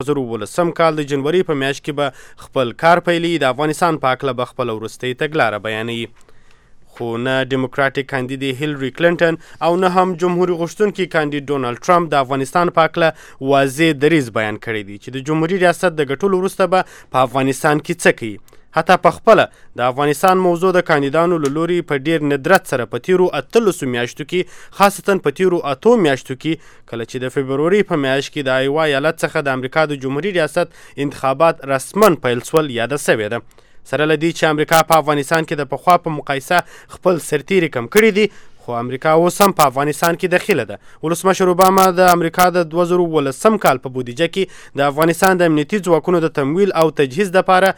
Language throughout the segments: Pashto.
2019 کال د جنوري په میاشت کې به خپل کار پیلي. د افغانستان په هکله به خپله وروستۍ تګلاره بیانوي. خو نه ډیموکراتیک کاندید هیلری کلینټن او نه هم جمهوري غوښتونکي کاندید ډونالډ ټرمپ د افغانستان په هکله واضح دریځ بیان کړی دی چې د جمهوري ریاست د ګټلو وروسته به په افغانستان کې څه کوي. حتی په خپله د افغانستان موضوع د کاندیدانو له لوري په ډیر ندرت سره په تیرو 18 میاشتو کې، خاصتا په تیرو 8 میاشتو کې کله چې د فبروري په میاشت کې د ایوا ایالت څخه د امریکا د جمهوري ریاست انتخابات رسما پیل سول یاده سوې ده. سره له دې چې امریکا په افغانستان کې د پخوا په مقایسه خپل سرتیري کم کړي دي، خو امریکا اوس هم په افغانستان کې دخیله ده. ولسمشر اوباما د امریکا د 2019 کال په بودیجه کې د افغانستان د امنیتي ځواکونو د تمویل او تجهیز لپاره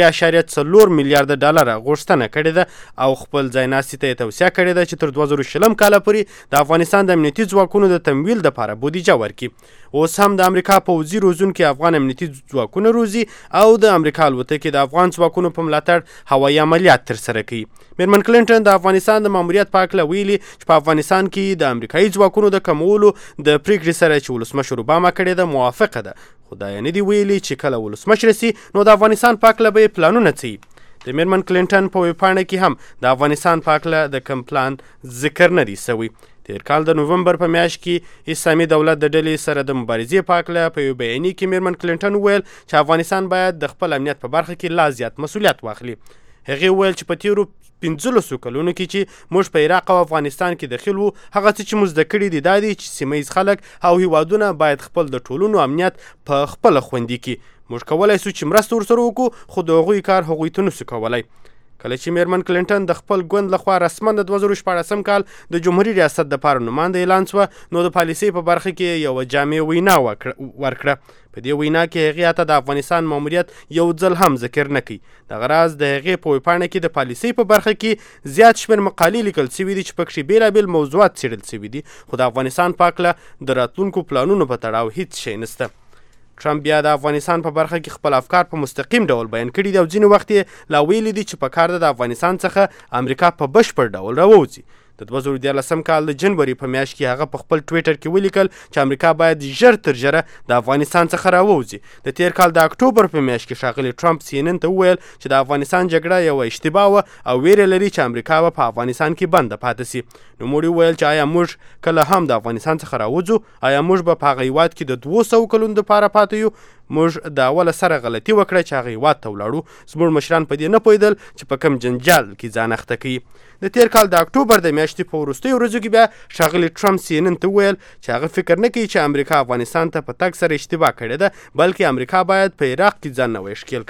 3.4 میلیارډ ډالر غوښتنه کړې ده او خپل ځایناستي ته یې توصیه کړې ده چې تر 2020 کال پورې د افغانستان د امنیتي ځواکونو د تمویل لپاره بودیجه ورکړي. اوس هم د امریکا پوځي روزونکي افغان امنیتي ځواکونه روزي او د امریکا الوتکې د افغان ځواکونو په ملاتړ هوایي عملیات ترسره کوي. میرمن کلینټن د افغانستان د ماموریت په هکله ویلي چې په افغانستان کې د امریکایي ځواکونو د کمولو د پریکړې سره چې ولسمشر اوباما کړې ده موافقه ده، خو دا یې نه دي ویلي چې کله ولسمشر سي نو د افغانستان په هکله به یې پلانونه څه. د میرمن کلینټن په ویبپاڼه کې هم د افغانستان په هکله د کوم پلان ذکر نه دی سوی. تیر کال د نومبر په میاشت کې اسلامي دولت د ډلې سره د مبارزې په هکله په یو بیانیه کې میرمن کلینټن وویل چې افغانستان باید د خپل امنیت په برخه کې لا زیات مسؤلیت واخلي. هغې وویل چې په تیرو 15 کلونو کې چې موږ په عراق او افغانستان کې دخیل وو، هغه څه چې موږ زده کړي دي دا دی چې سیمه ییز خلک او هیوادونه باید خپل د ټولنو امنیت په خپله خوندي کړي. موږ کولی سو چې مرسته ورسره وکړو، خو د هغوی کار هغوی ته نسو کولی. کله چې میرمن کلینټن د خپل ګوند لخوا رسما د 2014 کال د جمهوري ریاست دپاره نومانده اعلان سوه، نو د پالیسۍ په برخه کې یوه جامع وینا ورکړه. په دې وینا کې هغې حتی د افغانستان ماموریت یو ځل هم ذکر نه کوي. دغه راز د هغې په ویبپاڼه کې د پالیسۍ په برخه کې زیات شمېر مقالې لیکل سوي دي چې پکښې بېلابېل موضوعات څېړل سوي دي، خو د افغانستان په هکله د راتلونکو پلانونو په تړاو هیڅ شی نسته. ټرمپ بیا د افغانستان په برخه کې خپل افکار په مستقیم ډول بیان کړي دي او ځینې وخت یې لا ویلي دي چې په کار ده د افغانستان څخه امریکا په بشپړ ډول راووځي. د 2014 کال د جنوري په میاشت کې هغه په خپل ټویټر کې ولیکل چې امریکا باید ژر تر ژره د افغانستان څخه راووځي. د تیر کال د اکتوبر په میاشت کې ښاغلي ټرمپ CNN ته وویل چې د افغانستان جګړه یوه اشتباه وه او ویره لري چې امریکا به په افغانستان کې بنده پاتې سي. نوموړي وویل چې آیا موږ کله هم د افغانستان څخه راوځو؟ آیا موږ به په هغه هیواد کې د 200 کلونو دپاره پاتې یو؟ موږ د اوله سره غلطي وکړه چې هغه هیواد ته ولاړو. زموږ مشران په دې نه پوهېدل چې په کوم جنجال کې ځان اخته کوي. د تیر کال د اکتوبر د میاشتې په وروستیو ورځو کې بیا ښاغلي ټرمپ CNN ته وویل چې هغه فکر نه کوي چې امریکا افغانستان ته په تګ سره اشتباه کړې ده، بلکې امریکا باید په عراق کې ځان نوی ښکېل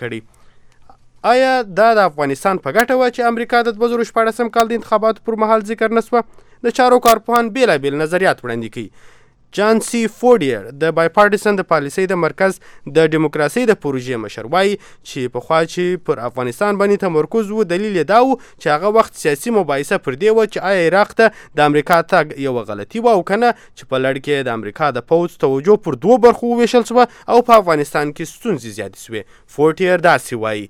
کړي. آیا دا د افغانستان په ګټه وه چې امریکا د 2014 کال د انتخاباتو پر مهال ذکر نه سوه؟ د چارو کارپوهان بېلابېل نظریات وړاندې کوي. جان سی فورډیر د بایپارټیسن د پالیسۍ د مرکز د ډیموکراسۍ د پروژې مشر وایي چې پخوا چې پر افغانستان باندې تمرکز و، دلیل یې دا و چې هغه وخت سیاسي مباحثه پر دې وه چې آیا عراق ته د امریکا تګ یوه غلطي وه او که نه، چې په لړ کې د امریکا د پوځ توجه پر 2 برخو وویشل سوه او په افغانستان کې ستونزې زیاتې سوې. فورټیر داسې وایي.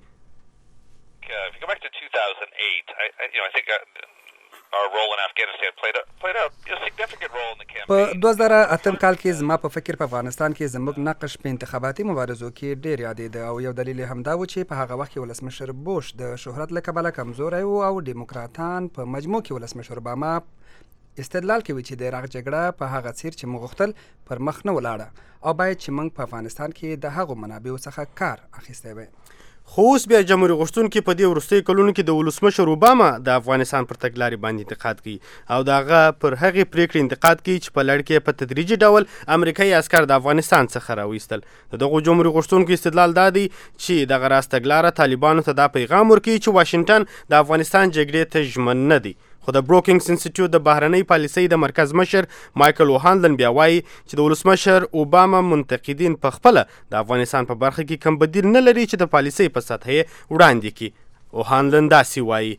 په 2008 کال کې زما په فکر په افغانستان کې زموږ نقش په انتخاباتي مبارزو کې ډېر یادېده او یو دلیل هم دا و چې په هغه وخت کې ولسمشر بوش د شهرت له کبله کمزوری و او ډیموکراتان په مجموع کې ولسمشر اوباما استدلال کوي چې د عراق جګړه په هغه څیر چې موږ غوښتل پر مخ نه ولاړه او باید چې موږ په افغانستان کې د هغو منابعو څخه کار اخیستی وی. خو اوس بیا جمهوري غوښتونکي په دې وروستیو کلونو کې د ولسمشر اوباما د افغانستان پر تګلارې باندې انتقاد کوي او د هغه پر هغې پریکړې انتقاد کوي چې په لړ کې په تدریجي ډول امریکایي عسکر د افغانستان څخه راویستل. د دغو جمهوري غوښتونکو استدلال دا دی چې دغه راست تګلاره طالبانو ته دا پیغام ورکوي چې واشنګټن د افغانستان جګړې ته ژمن نه دی. خو د بروکینګز انسټیټیوټ د بهرنۍ پالیسۍ د مرکز مشر مایکل اوهانلن بیا وایي چې د ولسمشر اوباما منتقدین په خپله د افغانستان په برخه کې کوم بدیل نه لري چې د پالیسۍ په سطح یې وړاندې کړي. اوهانلن داسې وایي.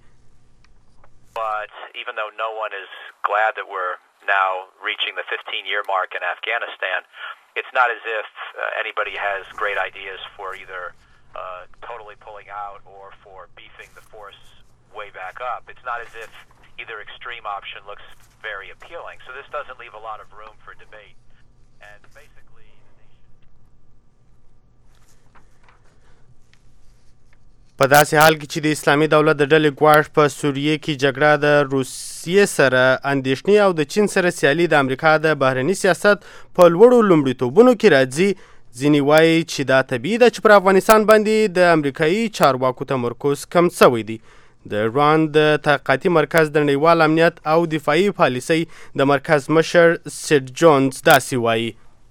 Even though no one is glad that we're now reaching the 15-year mark in Afghanistan, it's not as if anybody has great ideas for either totally pulling out or for beefing the force way back up. It's not as if either extreme option looks very appealing. So this doesn't leave a lot of room for debate. And basically په داسې حال کې چې د اسلامي دولت د ډلې ګواښ په سوریې کې جګړه د روسیې سره اندېښنې او د چین سره سیالي د امریکا د بهرني سیاست په لوړو لومړیتوبونو کې راځي، ځینې وایي چې دا طبیعي ده چې پر افغانستان باندې د امریکایي چارواکو تمرکز کم شوی دی. د ایران د تحقیقاتي مرکز د نړیوال امنیت او دفاعي پالیسۍ د مرکز مشر سیډ جونز داسې وایي.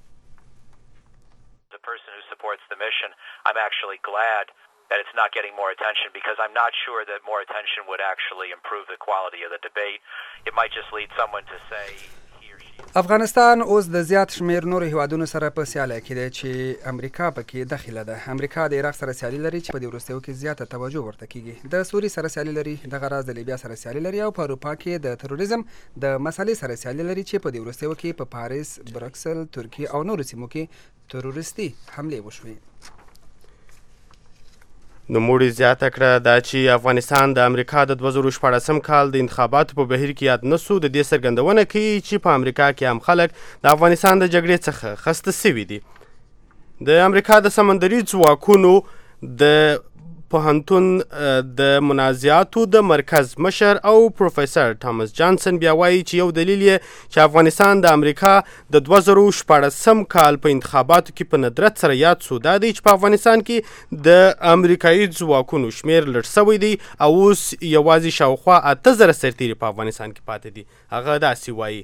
I'm actually glad that it's not getting more attention because I'm not sure that more attention would actually improve the quality of the debate. It might just lead someone to say افغانستان اوس د زیات شمیر نور هیوادونو سره په سیالۍ کې دی چې امریکا پکې داخله ده. امریکا د عراق سره سیالي لري چې په دې وروستیو کې زیاته توجه ورته کیږي. د سوریې سره سیالي لري، دغه راز د لیبیا سره سیالي لري او په اروپا کې د تروریزم د مسلې سره سیالي لري چې په دې وروستیو کې په پاریس، برکسل، ترکیه او نورو سیمو کې تروریستي حملې وشوې. نوموړي زیاته کړه دا چې افغانستان د امریکا د 2014 کال د انتخاباتو په بهیر کې یاد نسو د دې څرګندونه کوي چې په امریکا کې هم خلک د افغانستان د جګړې څخه خسته سوي دي. د امریکا د سمندري ځواکونو د پوهنتون د منازعاتو د مرکز مشر او پروفیسر ټامس جانسن بیا وایي چې یو دلیل یې چې افغانستان د امریکا د 2014 کال په انتخاباتو کې په ندرت سره یاد سو دا دی چې په افغانستان کې د امریکایي ځواکونو شمیر لږ سوی دی او اوس یوازې شاوخوا 8000 سرتیري په افغانستان کې پاتې دي. هغه داسې وایي.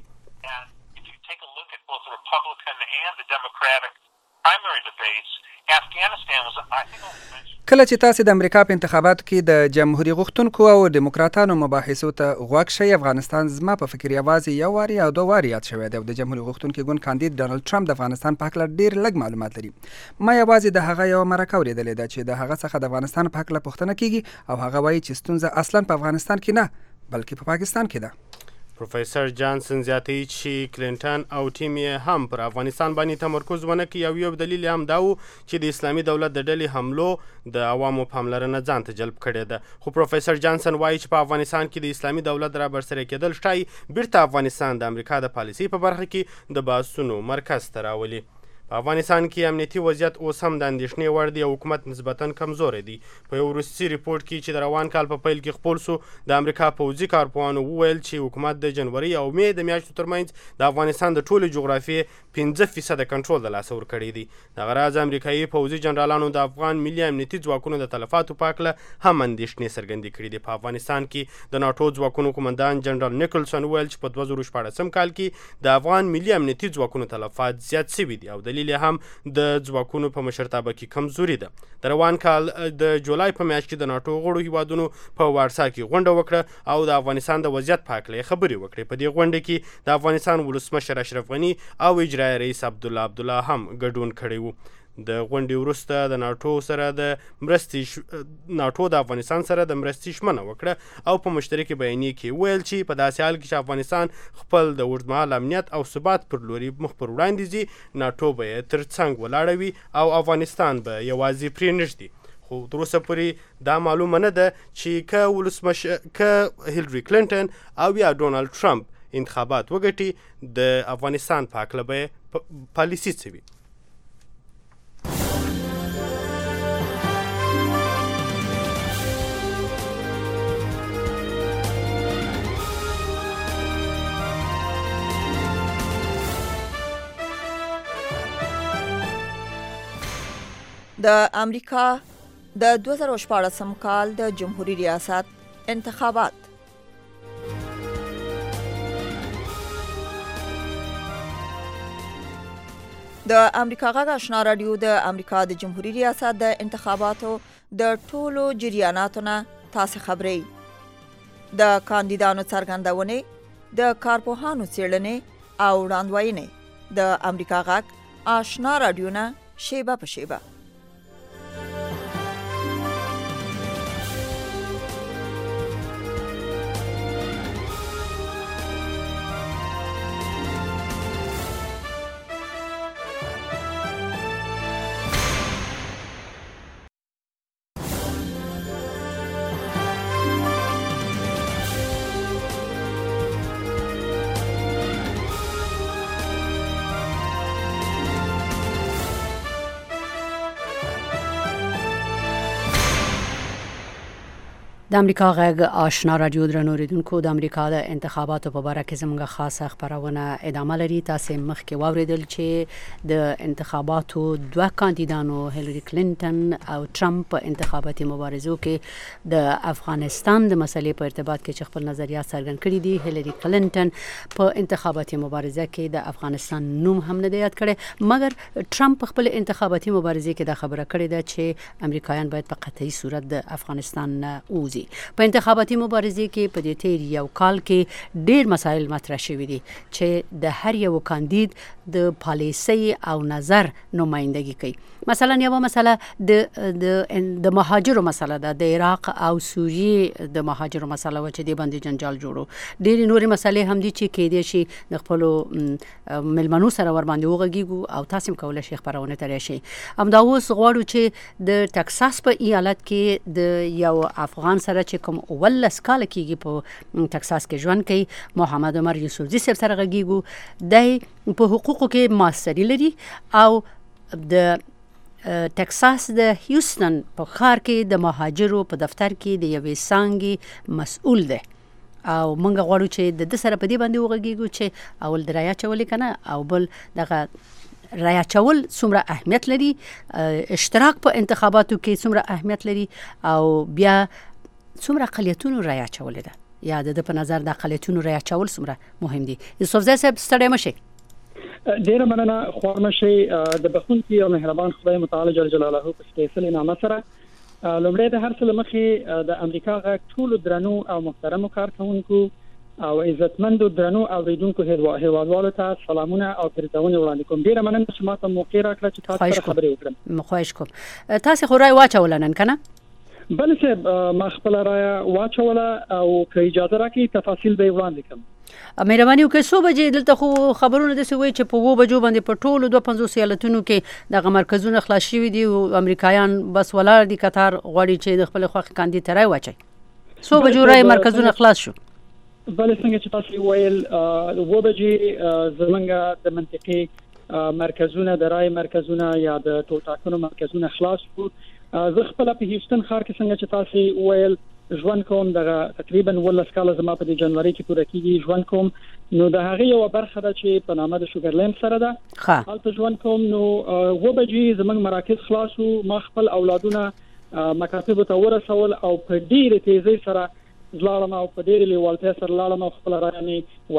کله چې تاسې د امریکا په انتخاباتو کې د جمهوریت غوښتونکو او دیموکراتانو مباحثو ته غوږ شئ، افغانستان زما په فکر یوازې یو واري او دوه واري یاد شوی دی او د جمهوریت غوښتونکي ګوند کاندید ډانلډ ټرمپ د افغانستان په هکله ډېر لږ معلومات لري. ما یوازې د هغه یوه مرکه اورېدلې ده چې د هغه څخه د افغانستان په هکله پوښتنه کیږي او هغه وایي چې ستونزه اصلا په افغانستان کې نه بلکې په پاکستان کې ده. پروفیسر جانسن زیاتوي چې کلینټن او ټیم یې هم پر افغانستان باندې تمرکز ونه کړي او یو دلیل هم دا و چې د اسلامي دولت د ډلې حملو د عوامو پاملرنه ځان ته جلب کړې ده. خو پروفیسر جانسن وایي چې په افغانستان کې د اسلامي دولت را برسره کېدل ښایي بیرته افغانستان د امریکا د پالیسۍ په برخه کې د بحثونو مرکز ته راولي. په افغانستان کې امنیتي وضعیت اوس هم د اندېښنې وړ دی او حکومت نسبتاً کمزوری دی. په یو وروستي ریپورټ کې چې د روان کال په پیل کې خپور سو، د امریکا پوځي کارپوهانو وویل چې حکومت د جنوري او مې د میاشتو ترمنځ د افغانستان د ټولې جغرافیې 5% کنټرول د لاسه ورکړی دی. دغه راز امریکایي پوځي جنرالانو د افغان ملي امنیتي ځواکونو د تلفاتو په هکله هم اندېښنې څرګندې کړي دي. په افغانستان کې د ناټو ځواکونو قومندان جنرال نیکلسن وویل چې په 2014 کال کې د افغان ملي امنیتي ځواکونو تلفات زیات شوي دي او دلیل هم د ځواکونو په مشرتابه کې کمزوري ده. د روان کال د جولای په میاشت کې د ناټو غړو هیوادونو په وارسا کې غونډه وکړه او د افغانستان د وضعیت په هکله خبرې وکړې. په دې غونډه کې د افغانستان ولسمشر اشرف غني او اجرایي رئیس عبدالله هم ګډون کړی و. د غونډې وروسته د ناټو د افغانستان سره د مرستې ژمنه وکړه او په مشترکې بیانیه کې ویل چې په داسې حال کې چې افغانستان خپل د اوږدمهاله امنیت او ثبات پر لوري مخ پر وړاندې ځي، ناټو به یې تر څنګ ولاړه وي او افغانستان به یوازې پرې نږدي. خو تر اوسه پورې دا معلومه نه ده چې که هیلري کلینټن او یا ډونالډ ټرمپ انتخابات وګټي د افغانستان په هکله به یې پالیسي څه وي. د امریکا د 2014 کال د جمهوریت ریاست انتخابات. د امریکا غږ آشنا رادیو د امریکا د جمهوریت ریاست د انتخاباتو د ټولو جریاناتو نه تاسو خبرئ. د کاندیدانو څرګندونې، د کارپوهانو څېړنې او وړاندوینې د امریکا غږ آشنا رادیو نه شیبه په شیبه. د امریکا غږ آشنا رادیو درنو اوریدونکو د امریکا د انتخاباتو په اړه کې زموږ خاصه خبرونه ادامه لري. تاسو مخکې واوریدل چې د انتخاباتو دوه کاندیدانو هیلری کلینټن او ټرمپ په انتخاباتي مبارزو کې د افغانستان د مسلې په ارتباط کې خپل نظریات څرګند کړي دي. هیلری کلینټن په انتخاباتي مبارزه کې د افغانستان نوم هم نه دی یاد کړی، مګر ټرمپ خپل انتخاباتي مبارزه کې دا خبره کړې ده چې امریکایان باید په قطعي صورت د افغانستان اوزي. په انتخاباتي مبارزه کې په دې تیر یو کال کې ډېر مسایل مطرح شوي دي چې د هر یو کاندید د پالیسي او نظر نمائندګي کوي. مثلا یو مسله د مهاجرو مسله ده، د عراق او سوریې د مهاجرو مسله و چې د باندې جنجال جوړو. ډېرې نورې مسلې هم دي چې کېدای شي د خپل ملمنو سره ور باندې وغږیږو او تاسو هم کولای شئ خبرونه ترې شي. همدا اوس غواړو چې د ټکساس په ایالت کې د یو افغان سره چې کوم ولس کال کېږي په ټکساس کې ژوند کوي، محمد عمر یوسفزي صاحب سره غږیږو. د په حقوقو کې ماستري لري او د ټکساس د هیوستن په ښار کې د مهاجرو په دفتر کې د یوې څانګې مسؤل دی او موږ غواړو چې د سره په دې باندې وغږیږو چې اول د رایه چولې کنه او بل دغه رایه چول څومره اهمیت لري، اشتراک په انتخاباتو کې څومره اهمیت لري او بیا څومره اقلیتونو رایه چولې ده یا د په نظر د اقلیتونو رایه چول څومره مهم دي. یوسفزي صاحب ستړی مشئ. ډیره مننه. خوارمشي د بخونکي او مهربان خدای متعال جل جلاله په سپیڅلې نامه سره لومړی د هر څه لمخې د امریکا غږ ټول درنو او محترمو کارکونکو او عزتمندو درنو اوریدونکو هیوادوالو ته سلامونه او پرتاونه وړاندې کوم. ډیره مننه چې ماته موقع راکړه چې تاسو سره خبرې وکړم. خواهش کوم. تاسو خو راي واچول نن کنه؟ بل څه ما خپل راي واچوله او که اجازه راکړي تفاصیل به وړاندې کوم. مهرباني وکړئ. 100 بجې دلته خو خبرونه داسې وایي چې په 2 بجو باندې په ټولو 250 ایالتونو کې دغه مرکزونه خلاص شوي دي او امریکایان بس ولاړ دي کتار غواړي چې د خپل خوښ کاندید ته رای واچي. 100 بجو رای مرکزونه خلاص شو. بل څنګه چې تاسو ویل 2 بجې زمونږ د منطقي مرکزونه د رای مرکزونه یا د ټولټاکنو مرکزونه خلاص شو. زه خپل په هیوستن ښار کې څنګه چې تاسو ویل ژوند کوم، دغه تقریبا 18 کال زما په جنوري کې پوره کیږي ژوند کوم. نو د هغه یو برخه ده چې په نامه د شوګرلند سره ده هلته ژوند کوم. نو 2 بجې زمونږ مراکز خلاص وو. ما خپل اولادونه مکاتب ته ورسول او په ډیره تیزی سره لاړم او په ډیره لیوالتیا سره لاړم او خپل رای مې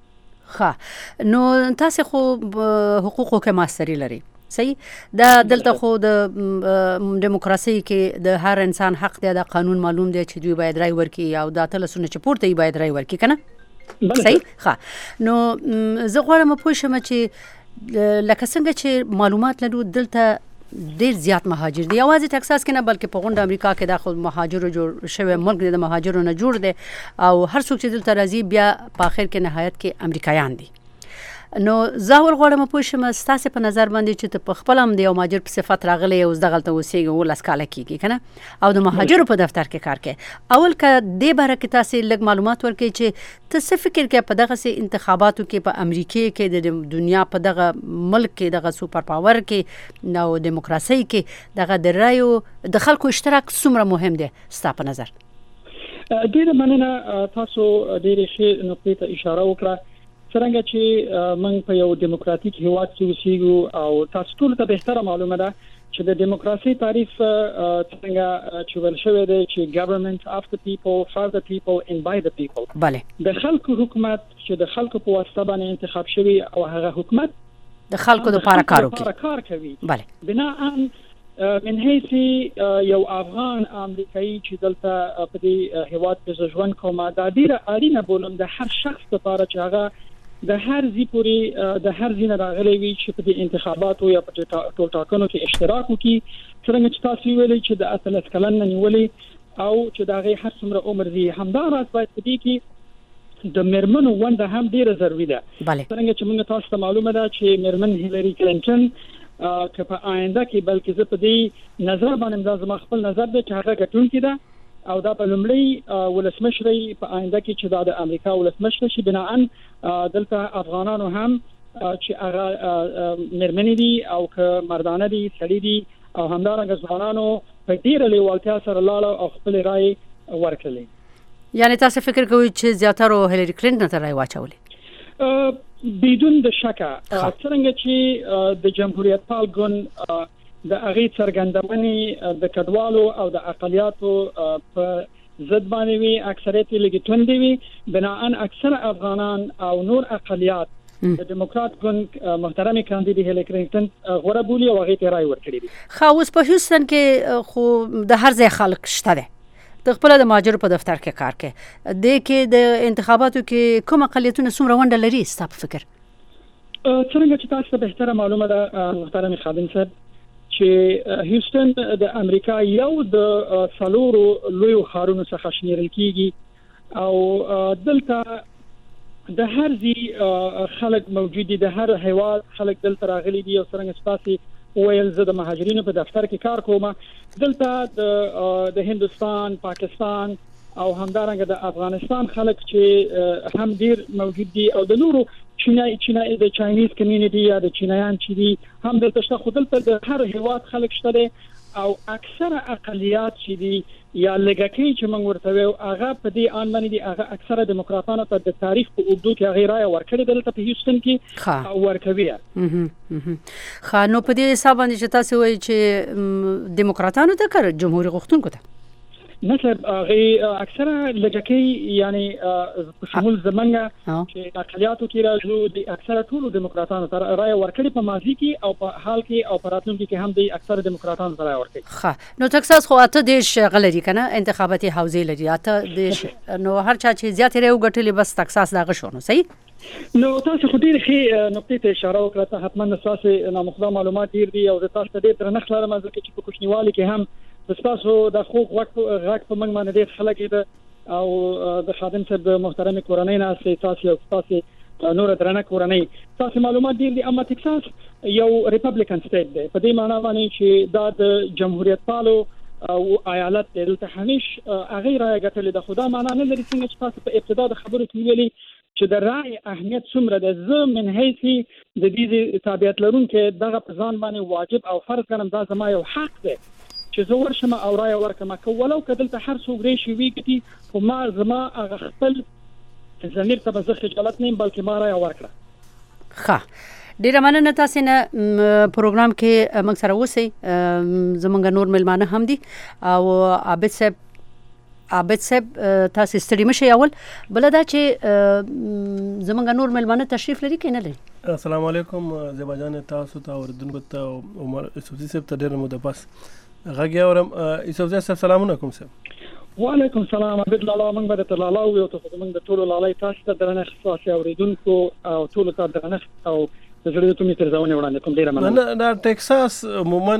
ورکړه. نو تاسو خو حقوقو کې ماستري لري، صحیح؟ دا دلته خو د دیموکراسي کې د هر انسان حق دی، د قانون معلوم دی چې دوی باید رای ورکړي او د اتلسونه چې پورته یې باید رای ورکړي کنه؟ صحیح. نو زه غواړم پوه شم چې لکه څنګه چې معلومات لرو دلته ډیر زیات مهاجر دي، یوازې ټکساس کې نه بلکې په غونډه امریکا کې د خود مهاجرو جوړ شوی ملک د مهاجرو نه جوړ دی او هر څوک چې دلته راځي بیا په اخر کې نهایت کې امریکایان دي. نو زاول غواړم پوه شم ستاسو په نظر باندې چې ته په خپل هم د یو مهاجر په صفت راغلی او دغلته اوسېږي 18 کال کېږي کنه او د مهاجرو په دفتر کې کار کوي. اول که دې باره کې تاسو لږ معلومات ورکړئ چې ته څه فکر کوې په دغه سي انتخاباتو کې په امریکا کې د دنیا په دغه ملک کې دغه سوپر پاور کې نو دیموکراسي کې دغه د رایو د خلکو اشتراک څومره مهم دی ستاسو په نظر؟ ډیره مننه. تاسو ډیره ښه نقطې ته اشاره وکړه. څنګه چې موږ په یو دیموکراتیک هیواد کې اوسېږو او تاسو ټول ته بهتره معلومه ده چې د دیموکراسي تعریف څنګه چې ول شوی دی چې government of the people, for the people and by the people. بله. د خلکو حکومت چې د خلکو په واسطه باندې انتخاب شوی او هغه حکومت د خلکو لپاره کار کوي. بله. بناء من حيث یو افغان امریکایي چې دلته په دې هیواد کې ژوند کوي دا ډیره اړینه بولم د هر شخص لپاره چې هغه د هر ځای پورې د هر ځای راغلي وي چې په دې انتخاباتو یا په ټولټاکنو کې اشتراک وکړي. څنګه چې تاسو ویلي چې د 18 کلن نه نیولې او چې دا غي هر څومره عمر دی همدا راز باید په دې کې د مرمنو ونده هم ډیره ضروری ده. څنګه چې موږ تاسو ته معلومه ده چې مرمن هیلری کلینټن که په آینده کې بلکې زه په دې نظر باندې دا زما خپل نظر دی چې هغه ګټونکې ده او دا په لومړی ولسمشري په آینده کې چې دا د امریکا ولسمشر شي بناء دلته افغانانو هم چې هغه مرمنې دي او که مردانه دي سړي دي او همدارنګه ځوانانو په ډیره لیوالتیا سره لاړ او خپل رائے ورکړلې. یعنی تاسو فکر کوئ چې زیاتره هیلری کلینټن ته رای واچولې؟ بدون د شکه څنګه چې د جمهوریت پال ګوند د هغې څرګندونې د کډوالو او د اقلیاتو په ضد باندې وي، اکثریت یې لږ توندې وي، بناءً اکثره افغانان او نور اقلیات د دیموکرات ګوند محترم کاندید هیلری کلینټن غوره بولي او هغې ته رای ورکړي دي. خو اوس په هیوستن کې خو د هر ځای خلک شته دی، د خپل د مهاجرو په دفتر کې کار کوي، د کې د انتخاباتو کې کوم اقلیتونه څومره ونډه لري ستا په فکر؟ څنګه چې تاسو ته بهتره معلومه ده محترم خادم صاحب چې هیوستن د امریکا یو د څلورو لویو ښارونو څخه شمیرل کیږي او دلته د هر ځای خلک موجود دي، د هر هیواد خلک دلته راغلي دي او څنګه چې تاسو ویل زه د مهاجرینو په دفتر کې کار کوم، دلته د هندوستان، پاکستان او همدارنګه د افغانستان خلک چې هم ډیر موجود دي او د نورو چینای د چاینیز کمیونټي یا د چینایان چې دي هم دلته شته، خو دلته د هر هیواد خلک شته دي او اکثره اقلیات چې دي یا لږکي چې موږ ورته وایو هغه په دې ان باندې دي، هغه اکثره دیموکراتانو ته د تاریخ په اوږدو کې هغه رایه ورکړې دلته په هیوستن کې او ورکوي. نو په دې حساب باندې چې تاسو وایي چې دیموکراتانو ته کړ جمهوریت غوښتونکو ته مثلا هغه اکثره لږکي یعنی په شمول زمونږ چې اقلیاتو کې راځو د اکثره ټولو دیموکراتانو ته رایه ورکړي په ماضي کې او په حال کې او په راتلونکي کې هم د اکثره دیموکراتانو ته رایه ورکړي. نو ټکساس خو اته دیش غلري کنه انتخاباتي حوزې لري اته دیش، نو هر چا چې زیات رایه وګټلې بس ټکساس دغه شونه صحیح. نو تاسو خو ډېر ښه نقطې ته اشاره وکړه، حتما تاسو نامخدا معلومات ډېر دي او تاسو ته ډېر درنښت لرم ځکه چې په کوچنیوالي کې هم تاسو د خوږ غږ په موږ باندې ډېر خلک دي او د خادم صاحب د محترم کورنۍ نه تاسو نور درنه کورنۍ تاسو معلومات دي. اما ټکساس یو ریپبلیکن سټیټ دی، په دې معنی باندې چې دا د جمهوریت پالو او ایالت دلته همیش هغه رایه ګټلې ده، خدا معنی نه لري څنګه چې تاسو په ابتدا د خبرو کې ویلي چې د رای اهمیت څومره ده. زه من حیث د دې تابعیت لرونکو دغه په ځان باندې واجب او فرض ګڼم، دا زما یو حق دی چې زه ورشم او رایه ورکړم، ولو که دلته هر څوک ریشي وي خو ما زما هغه خپل ضمیر ته به زه خجالت نه یم بلکې ما رایه ورکړه. ښه، ډیره مننه تاسو نه پروګرام کې موږ سره اوسئ. زمونږ نور ملمانه هم دي او عابد صاحب تاسو ستړي مشئ. اول بل دا چې زمونږ نور ملمانه تشریف لري که نه لري؟ السلام علیکم زیبا جان، تاسو ته اوریدونکو ته عمر یوسفزي صاحب ته ډېره موده پس غږ اورم. یوسفزي صاحب سلام علیکم. صاحب وعلیکم السلام. عبد لالا موږ به د لالا او ته موږ د ټولو لالای تاسو ته درنښت تاسو اوریدونکو او ټولو ته درنښت او د زړه ته می تر ځاونه وړاندې کوم. ډیره مننه. دا ټکساس عموما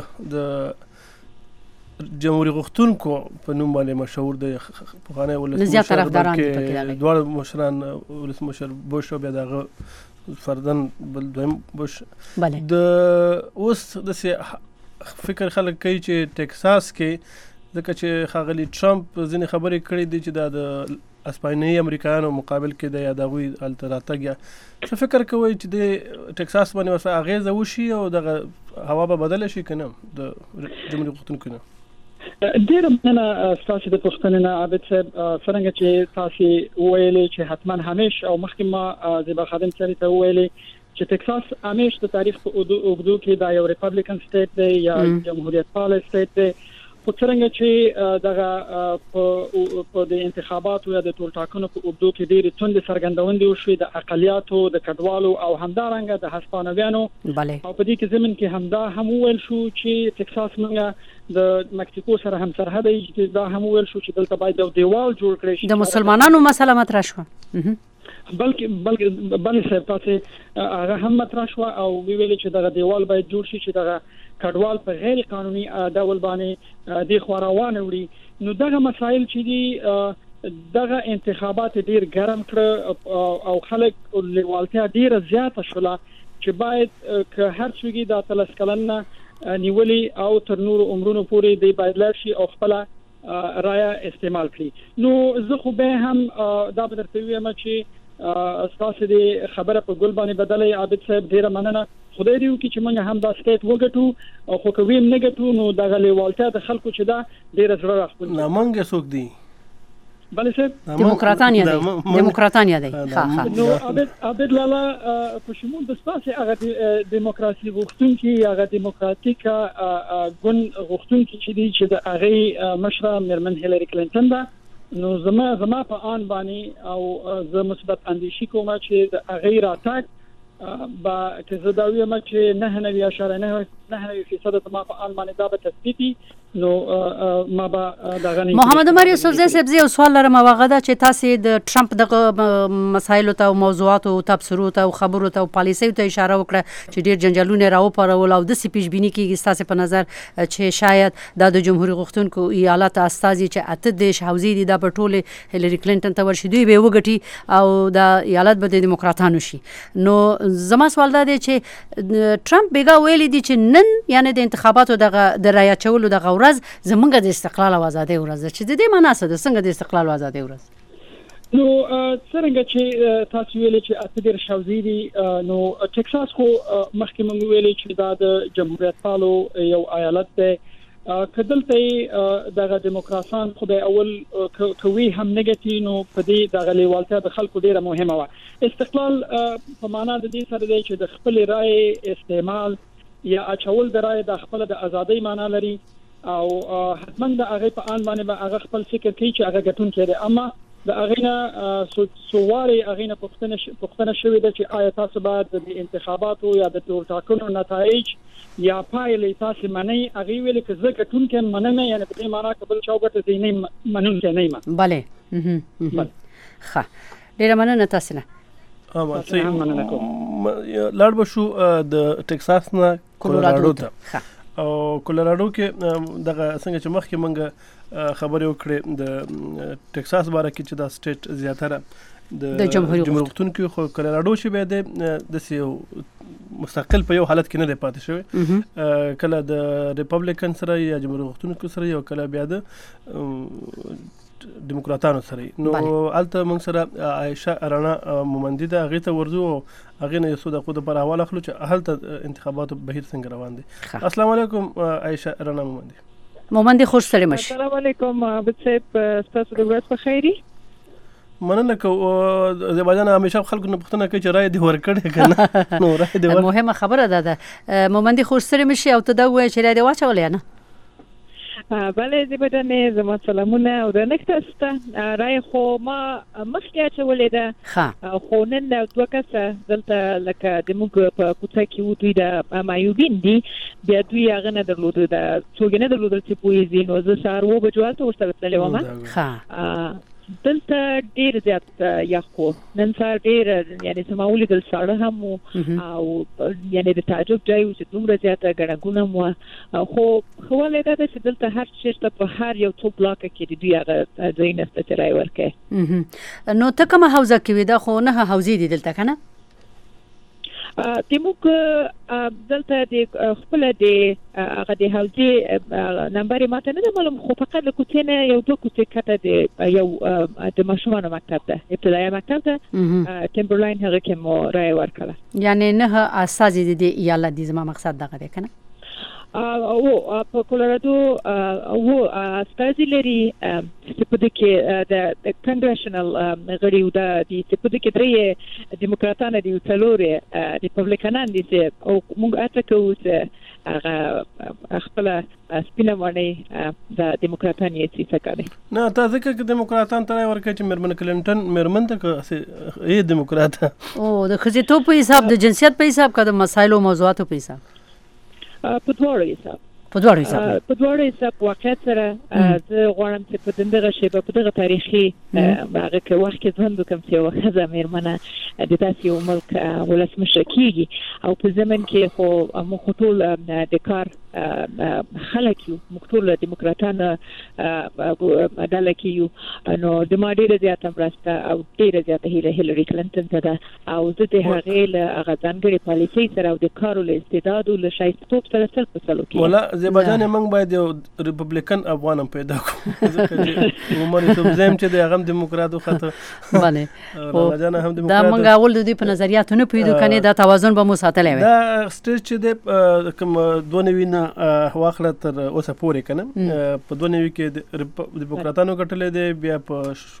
د جمهوریت غوښتونکو په نوم باندې مشهور دی، په خانه ولسمشر کې دوه مشران ولسمشر بوش او بیا دغه فردن بل دویم بوش د اوس د فکر خلک کوي چې ټکساس کې ځکه چې ښاغلي ټرمپ ځینې خبرې کړې دي چې دا د اسپانیایي امریکایانو مقابل کې د یا د هغوی هلته راتګ یا څه فکر کوئ چې د ټکساس باندې ورسره اغېزه وشي او دغه هوا به بدله شي که نه د جمهوریت غوښتونکو نه؟ ډېره مننه ستاسو د پوښتنې نه عابد صاحب. څرنګه چې تاسو وویلې چې حتما همیش او مخکې ما زیبا خادم سړي ته وویلې چې ټکساس همیش د تاریخ په اوږدو کې دا یو ریپبلیکن سټیټ دی یا جمهوریت پال سټیټ دی، خو څرنګه چې دغه په د انتخاباتو یا د ټولټاکنو په اوږدو کې ډېرې توندې څرګندونې وشوې د اقلیاتو، د کډوالو او همدارنګه د هسپانویانو او په دې کې ضمن کې همدا هم وویل شو چې ټکساس موږ د مکسیکو سره هم سرحد دی، چې دا هم وویل شو چې دلته باید یو دیوال جوړ کړی شي. د مسلمانانو مسله مطرح شوه بلکې صاحب تاسو هغه هم مطرح شو او ویل چې دغه دیوال باید جوړ شي چې دغه کډوال په غیر قانوني ډول باندې د خوراوان وړي. نو دغه مسایل چې دي دغه انتخابات ډیر ګرم کړ او خلک لیوالتیا ډیره زیاته شوله چې باید که هر څوک د تلس کلن نیولي او تر نور عمرونو پورې دی باید لاشي او خپل رایه استعمال کړي. نو زه خو به هم دا به درته وایم چې تاسو دې خبره په ګل باندې بدلې عابد صاحب ډیره مننه خدای دې وکړي چې موږ هم دا سټیټ وګټو او خو کوي نه ګټو نو دغه لیوالتیا د خلکو چې دا ډیره زړه راخپل نه مونږ څوک دي بله صاحب دیموکراتان یا دی نو عابد لالا په شمول د تاسو هغه دیموکراسي غوښتونکي هغه دیموکراتیک ګوند غوښتونکي چې دي چې د هغه مشره میرمن هیلری کلینټن ده نو زما په آن باندې او زه مثبت اندیشي کوم چې د هغه راتګ با که زه دا وایم چې 9.9% ما په آن باندې دا به تثبیتي نو ما به دغه محمد عمر یوسفزی صاحب زه سوال لرم واغه دا چې تاسو د ټرمپ دغه مسایلو ته او موضوعاتو او تبصرو ته او خبرو ته او پالیسیو ته اشاره وکړه چې ډیر جنجالونه راوپارول او د سی پیش بینی کیږي تاسو په نظر چې شاید د جمهوریت غوښتونکو ایالات استازي چې اته د حوزې دي د پټوله هیلری کلینټن ته ورشي دوی به وګټي او د ایالات به د دیموکراتانو شي نو زما سوال دا دی چې ټرمپ بیګا ویلي دي چې نن یعنی د انتخاباتو د رایه چولو د ورځ زمونږ د استقلال او ازادۍ ورځ چې د دې معنا څه ده څنګه د استقلال او ازادۍ ورځ نو څنګه چې تاسو ویلي چې اته ډیر شوزي دي نو ټکساس خو مخکې مونږ ویلي چې دا د جمهوریت پالو یو ایالت دی کدلته دغه دیموکراسان خدای اول کوي هم نګټي نو په دې دغه لیوالتیا د خلکو ډیره مهمه و استقلال په معنا د دې سره دی چې د خپل رائے استعمال یا اچول د رائے د خپل د ازادۍ معنا لري او حتمن د هغه په آن باندې به هغه خپل فکر کوي چې هغه ګټون کړي اما د هغه نه سوواري هغه نه پښتنه شوې ده چې آیا تاسو باید د انتخاباتو یا د ټاکنو نتایج یا پایلې تاسو منئ هغه ویل چې زه ګټون کې مننه یعنی په دې معنا قبل چوغټ دې نه منون کې نه ما bale ښه ډیره مننه تاسو نه لاړ بشو د ټکساس نه کولراډو ته او کولراډو کې دغه څنګه چې مخکې مونږ خبرې وکړې د ټکساس باره کې چې دا سټیټ زیاتره د جمهوریت غوښتونکو خو کولراډو چې به د سیو مستقل په یو حالت کې نه دی پاتې شوی کله د ریپبلیکن سره یا جمهوریت غوښتونکو سره یو کله بیا د دیموکراتانو سره نو الته موږ سره عائشه رانا مومندی دا غیته ورزو هغه نه یسو د خود پر حواله خلو چې هلته انتخاباتو بهیر څنګه روان دي السلام علیکم عائشه رانا مومندی خوش سره مش السلام علیکم بچپ تاسو د ورځ په خیری مننه کو زبادان همیشه خلکو نه پښتنه کوي چې رائے دی ورکړي کنه نو رائے دی مهمه خبره ده مومندی خوش سره مش او ته دا وای چې رائے دی واچولې نه بله زبادانې زما سلامونه او د نکتسته رای خو ما مخکې اچولې ده خو نن دوه کسه دلته لکه د موږ په کوڅه کې و دوی د مایوبین دي بیا دوی هغه نه درلوده د څوک نه درلوده چې پوهیږي نو زه سهار و بجو هلته ورسره تللې وم دلته ډیر زیات یخو نن سهار ډیر یعنی سماولي دل ساړه هم او یعنی د تعجب ځای چې دومره زیاته ګڼګونه مو خو ولې دا چې دلته هر چیرته په هر یو څو بلاک کې دی هغه ځای نشته چې راي ورکه نو ته کومه حوزه کې وې دا خو نه حوزې دي دلته کنه تیموک دلته د خپل د هغه د حوزې نمبر ماته نه معلوم خو فقط د کوڅې یو دوه کوڅې کته د یو د ماشومان مکتب ده ابتدایي مکتب ده ټیمبرلاین هغه کې مو راي ورکړه یعنی نه اساسي د ایالت د زما مقصد دغه ده کنه او په کولراډو او استازي لري چې په دې کې د کنګریشنل غړي او د په دې کې درې دیموکراتانه دي او څلور ریپبلیکانان دي او موږ اته کوو چې هغه خپل سپینه باندې د دیموکراتانه یې څه کوي نه تاسو کې دیموکراتان ترای ورکه چې میرمن کلینټن میرمن ته ای دیموکرات او د خزیتو په حساب د جنسیت په حساب کده مسایلو موضوعاتو په حساب په دوړې حساب واقعیت سره زه غواړم چې په دغه شی په دغه تاریخي هغه کې وخت کې ژوند وکم چې وخزه میرمنه د تاسو یو ملک ولسمشر کیږي او په زمن کې خو مخ ټول د کار خلک یو موږ ټول دیموکراتانه ډله کې یو نو د ما ډیره زیاته مرسته او ډیره زیاته هیلری کلینټن ته ده او زه د هغې له هغه ځانګړې پالیسۍ سره او د کار له استعداد او له ښایستوب سره سر په سلو کې ولا زیبا جانې موږ باید یو ریپبلیکن افغان هم پیدا کړو ځکه چې عمر یوسف زیم چې د هغه دموکراتو خاطر بله دا موږ اول د دې په نظریاتو نه پوهېدو کنې دا توازن به مو ساتلی وی دا سټیج چې د کوم 92 نه واخله تر اوسه پورې کنه په 92 کې دیموکراتانو ګټلې دي بیا په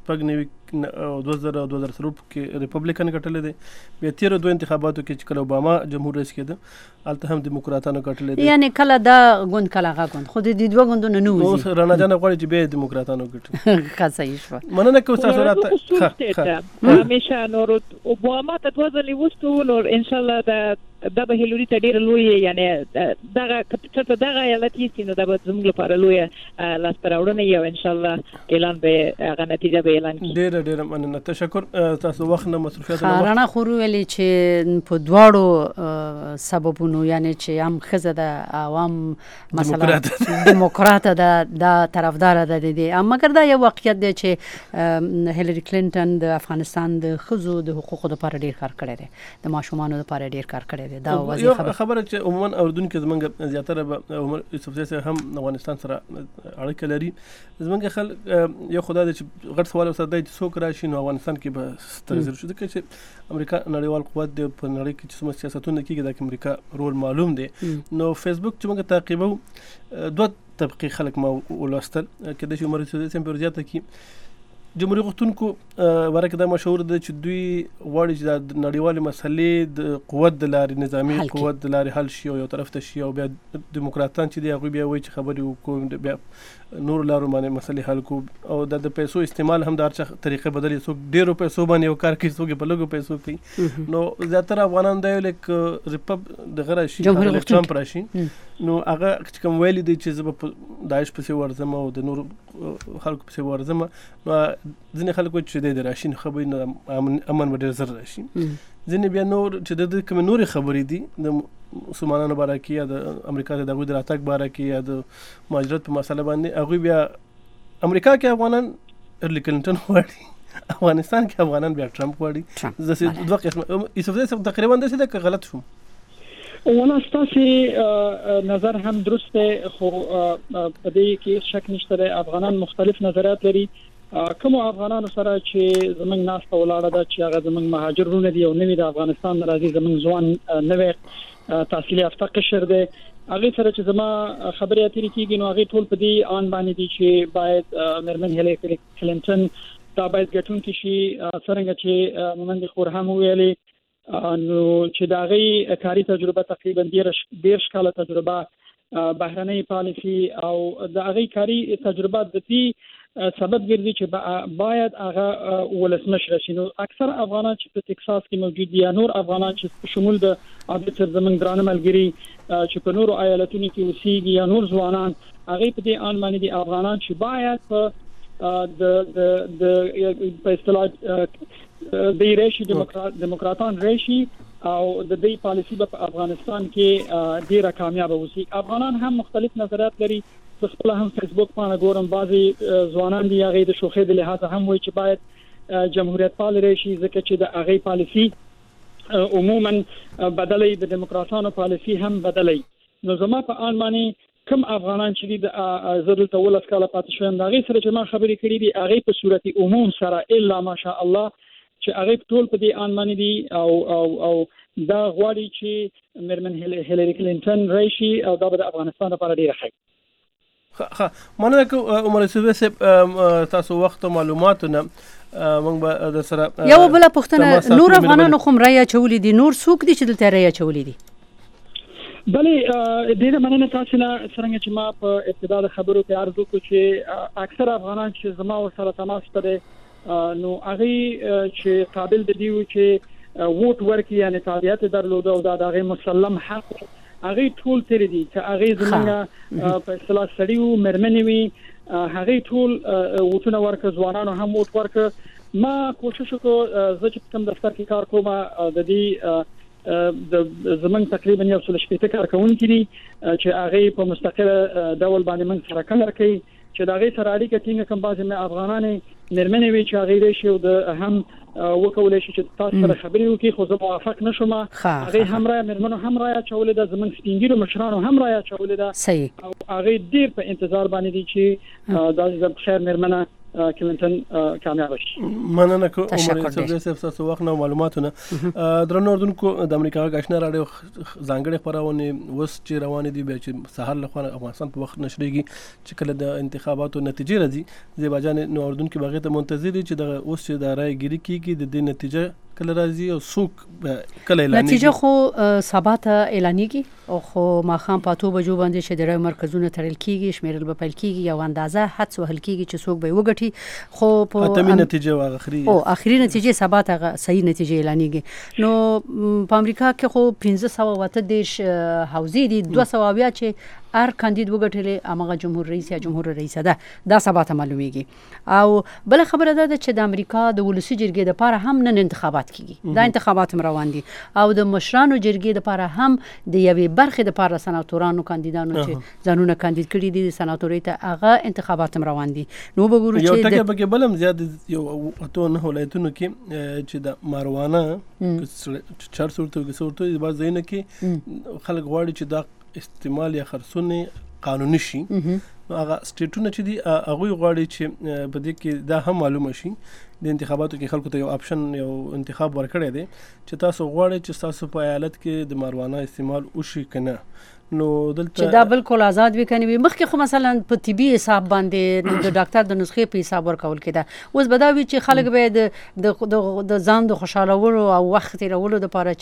2003 کې ریپبلیکن ګټلې دي بیا 13 انتخاباتو کې چې کله اوباما جمهور رئیس کېده الته هم دیموکراتانو ګټلې دي یعنی کله دا غوند کله هغه غوند خو د دې دوه غوندونو نه وځي اوس رڼا جان غواړي چې به دیموکراتانو ګټي ښه صحیح شو مننه کوم تاسو راته همیشه نور اوباما ته دوزلې وستو نور ان شاء الله دا به هیلری ته ډیر لوی یعنی دغه کپټه دغه ایالت یې نو دا به زموږ لپاره لوی لاس پراوړنه یو ان شاء الله اعلان به هغه نتیجه به اعلان کړي ډیر مننه تشکر تاسو وخت نه مصرفیت رڼا خو ویلي چې په دواړو سببونو یعنی چې هم خزه د عوام مثلا دیموکرات دا طرفدار ده دي مګر دا یو واقعیت دی چې هیلری کلینټن د افغانستان د خزو د حقوقو لپاره ډیر کار کړی دی د ماشومانو لپاره ډیر کار کړی دی دا خبره چې عموما اوردونکو زمونږ زیاتره عمر یوسف زی هم افغانستان سره اړیکه لري زمونږ خلک یو خدای چې غټ سوال وسه دی چې څوک راشي نو افغانستان کې به تغیر شو ځکه چې امریکا نړیوال قوت دی په نړۍ کې چې څومره سیاستونه کیږي د امریکا رول معلوم دی نو فیسبوک چې موږ تعقیبو دوه طبقه خلک ما ولستل کې د عمر یوسف زی په زیاته کې جمهوریت غوښتونکو ورکه دا مشهور ده چې دوی غواړي چې د نړیوالې مسلې د قوت د لارې نظامی قوت د لارې حل شي او یو طرف ته شي او بیا دیموکراتان چې دی هغوی بیا وایي چې خبرې وکړو بیا نور لارو باندې مسلې حل کو او د پیسو استعمال هم د هر چا طریقې بدلې څوک ډېرو پیسو باندې یو کار کوي څوک په لږو پیسو کوي نو زیاتره افغانان دا یو لیک دغه راشي ټرمپ راشي نو هغه چې کوم ویلي دی چې زه به داعش پسې ورځم او د نور خلکو پسې ورځم نو ځینې خلک وایي چې دی راشي نو خبرې نه امن به ډېر زر راشي ځینې بیا نور چې د کومې نورې خبرې دي د مسلمانانو باره کې یا د امریکا د هغوی د راتګ باره کې یا د مهاجرت په مسله باندې هغوی بیا امریکا کې افغانان هیلری کلینټن غواړي افغانستان کې افغانان بیا ټرمپ غواړي داسې دوه قسمه یوسف زی تقریبا داسې ده که غلط شوم ولا ستاسو نظر هم درسته خو په دې کې شک نشته افغانان مختلف نظریات لري کوم افغانانو سره چې زمنګ ناس په ولاړه ده چې هغه زمنګ مهاجرونه دي او نوی د افغانستان راځي زمنګ ځوان نوی تحصیل یافته قشر دی هغه سره چې زما خبرې اترې کیږي نو هغه ټول په دې آن باندې دي چې باید مرمن هیلری کلینټن دا باید ګټون کې شي څنګه چې موږ خور هم ویلي نو چې دا غي کاری تجربه تقریبا 10 کاله تجربه بهرنۍ پالیسی او دا غي کاری تجربه د دې سبب ګرځي چې باید هغه ولسمشر شي نو اکثر افغانان چې په ټکساس کې موجود دي نور افغانان چې شمول د عادت زمنګ درانه ملګری چې په نورو ایالتونو کې اوسېږي یا نور ځوانان هغه په دې ان باندې دي افغانان چې باید په په اصطلاح د ریشي دیموکراتان ریشي او د دې پالیسی په افغانستان کې ډیره کامیاب وسی افغانان هم مختلف نظریات لري خپل هم فیسبوک باندې ګورم بعضي ځوانان دي هغه د شوخې د لحاظ هم وایي چې باید جمهوریت پال راشي ځکه چې د هغه پالیسی عموما بدلې د دیموکراتانو پالیسی هم بدلې نو زما په ان باندې کوم افغانان چې د زړه ته ولس کاله پاتې شوم دا غي سره چې ما خبرې کړې دي هغه په صورت عموم سره الا ماشاء الله چې هغه ټول په دې ان باندې دي او دا غواړي چې مرمن هیلری کلینټن راشي او دا د افغانستان لپاره ډیره ښه مننه کوم عمر یوسف زی تاسو وخت او معلوماتونه موږ به د سره یو بل پښتنه نور افغانانو کوم رای چولې دي نور څوک دي چې دلته رای چولې دي بلې ډیره مننه تاسو نه څنګه چې ما په ابتدا د خبرو کې عرض وکړ چې اکثر افغانان چې زما سره تماس لري نو هغه چې قابل دي چې ووټ ورکړي یعنی تابعیت درلوده او دا هغه مسلم حق هغه ټول تر دي چې هغه زمونږه په اصطلاح سړیو مرمنې وي هغه ټول وټونه ورکړ ځوانانو هم وټ ورکړ ما کوشش وکړ چې کوم دفتر کې کار کوم د دې د زمنګ تقریبا 180 کارکونکي دي چې هغه په مستقل ډول باندې موږ سره کار کوي چې دا غي سره اړیکه ټینګه کوم بعضی مې افغانانه مرمنه وی چې هغه لري شو د اهم وکولای شي چې تاسو سره خبرې وکړي خو زه موافق نشم هغه هم را مرمنو هم را چولې د زمنګ سپینګیرو مشرانو هم را چولې ده صحیح او هغه ډیر په انتظار باندې دي چې د خیر مرمنه کلینټن کامیاب شي. مننه کوم عمر صاحب تاسو وخت نو معلوماتونه درنو اردوونکو د امریکا غاښنا راډیو ځانګړي خبرونه وس چې روان دي به چې سحر لخوا افغانستان په وخت نشریږي چې کله د انتخاباتو نتیجې راځي زیباجان نو اردوونکو باغې ته منتظر دي چې د اوس چې د رای ګیری کیږي د دې نتیجه کله راځي او څوک کله اعلان نتیجه خو سبا ته اعلانېږي او خو ماخام پاتو بجو باندې چې د رای مرکزونه تړل کیږي شمیرل به پیل کیږي یو اندازه حدس وهل کیږي چې څوک به وګټي خو په اتمی نتیجه واخري اخري نتیجه سبا ته صحیح نتیجه اعلانېږي نو په امریکا کې خو 1510 حوزې دي 200 بیا چې هر کاندید وګټلې امغه جمهور رئیس یا جمهور رئیسه ده سبا ته معلومیږي او بل خبره ده چې د امریکا د ولسی جرګې لپاره هم نن انتخابات کیږي دا انتخابات روان دي او د مشرانو جرګې لپاره هم د یوې برخې لپاره سناتورانو کاندیدانو چې ځانونه کاندید کړي دي د سناتورۍ ته هغه انتخابات روان دي نو وګورو چې یو ټکی پکې بلم زیات یو اته نه ولایتونو کې چې د ماروانه چار صورتو کې صورتو د باز زینه کې خلک غواړي چې دا استعمال یا خرڅونه قانوني شي نو هغه سټیټونه چې دي هغه غواړي چې په دې کې دا هم معلومه شي د انتخاباتو کې خلکو ته یو اپشن یو انتخاب ورکړی دی چې تاسو غواړئ چې تاسو په ایالت کې د ماروانه استعمال وشي کنه نو دلته چې دا بالکل آزاد وکني مخکې خو مثلا په طبي حساب باندې د ډاکټر د نسخې په حساب ورکول کېده اوس بداوی چې خلک به د ځان د خوشالولو او وخت تیرولو لپاره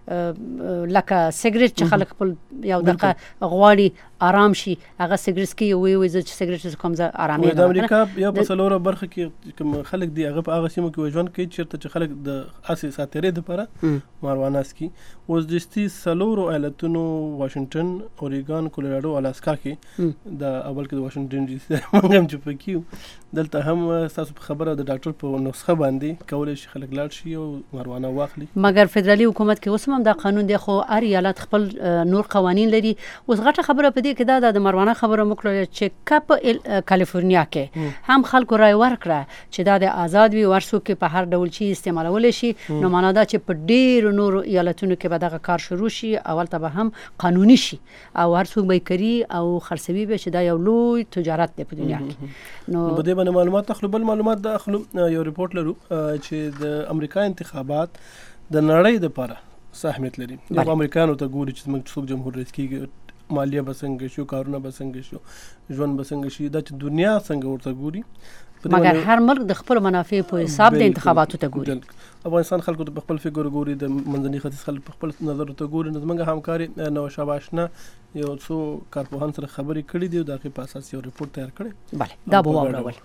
چې لکه سیګریټ چې خلک خپل یو دغه غواړي آرام شي هغه سیګریټ کې وي چې سیګریټ کوم ځای آرامي د امریکا یا په سلوره برخه کې کوم خلک دی هغه په هغه سیمو کې ژوند کوي چې خلک د اساس ساتره لپاره ماروانه سکي اوس د ستي سلوره ایالتونو واشنگټن اوریګان کولراډو الاسکا کې د اول کې د واشنگټن ډي سي هم چې پکې دلته هم تاسو په خبره د ډاکټر په نسخه باندې کولای شي خلک لاړ شي او ماروانه واخلي مګر فدرالي حکومت کې اوس هم دا قانون دی خو هر ایالت خپل نور قوانين لري اوس غټه خبره پدې کې دا د ماروانه خبره مکلل چې کپ کالیفورنیا کې هم خلکو رائے ورکړه چې دا د آزاد وي ورسو کې په هر ډول شي استعمالول شي نو معنا دا چې په ډیر نور ایالتونو کې به دا کار شروع شي اول ته به هم قانوني شي او هر څوک به کوي او خرڅوي به چې دا یو لوی تجارت دی په دنیا کې نو په دې باندې معلومات اخلو بل معلومات د اخلو یو ریپورت لرو چې د امریکا انتخابات د نړۍ لپاره اهمیت لري د امریکانو ته ګوري چې موږ څوک جمهور رئیس کیږي مالیه بسنګ شو کارونه بسنګ شو ژوند بسنګ شي د دنیا څنګه ورته ګوري مګر هر ملک د خپل منافع په حساب د انتخاباتو ته ګوري افغانستان خلکو په خپل فکر ګوري د منځني ختیځ خلک په خپل نظر ته ګوري زموږ همکاري نو شاباشنا یو څو کارپوهان سره خبرې کړې دي دغه په اساس یو ریپورت تیار کړی بله دا به واورول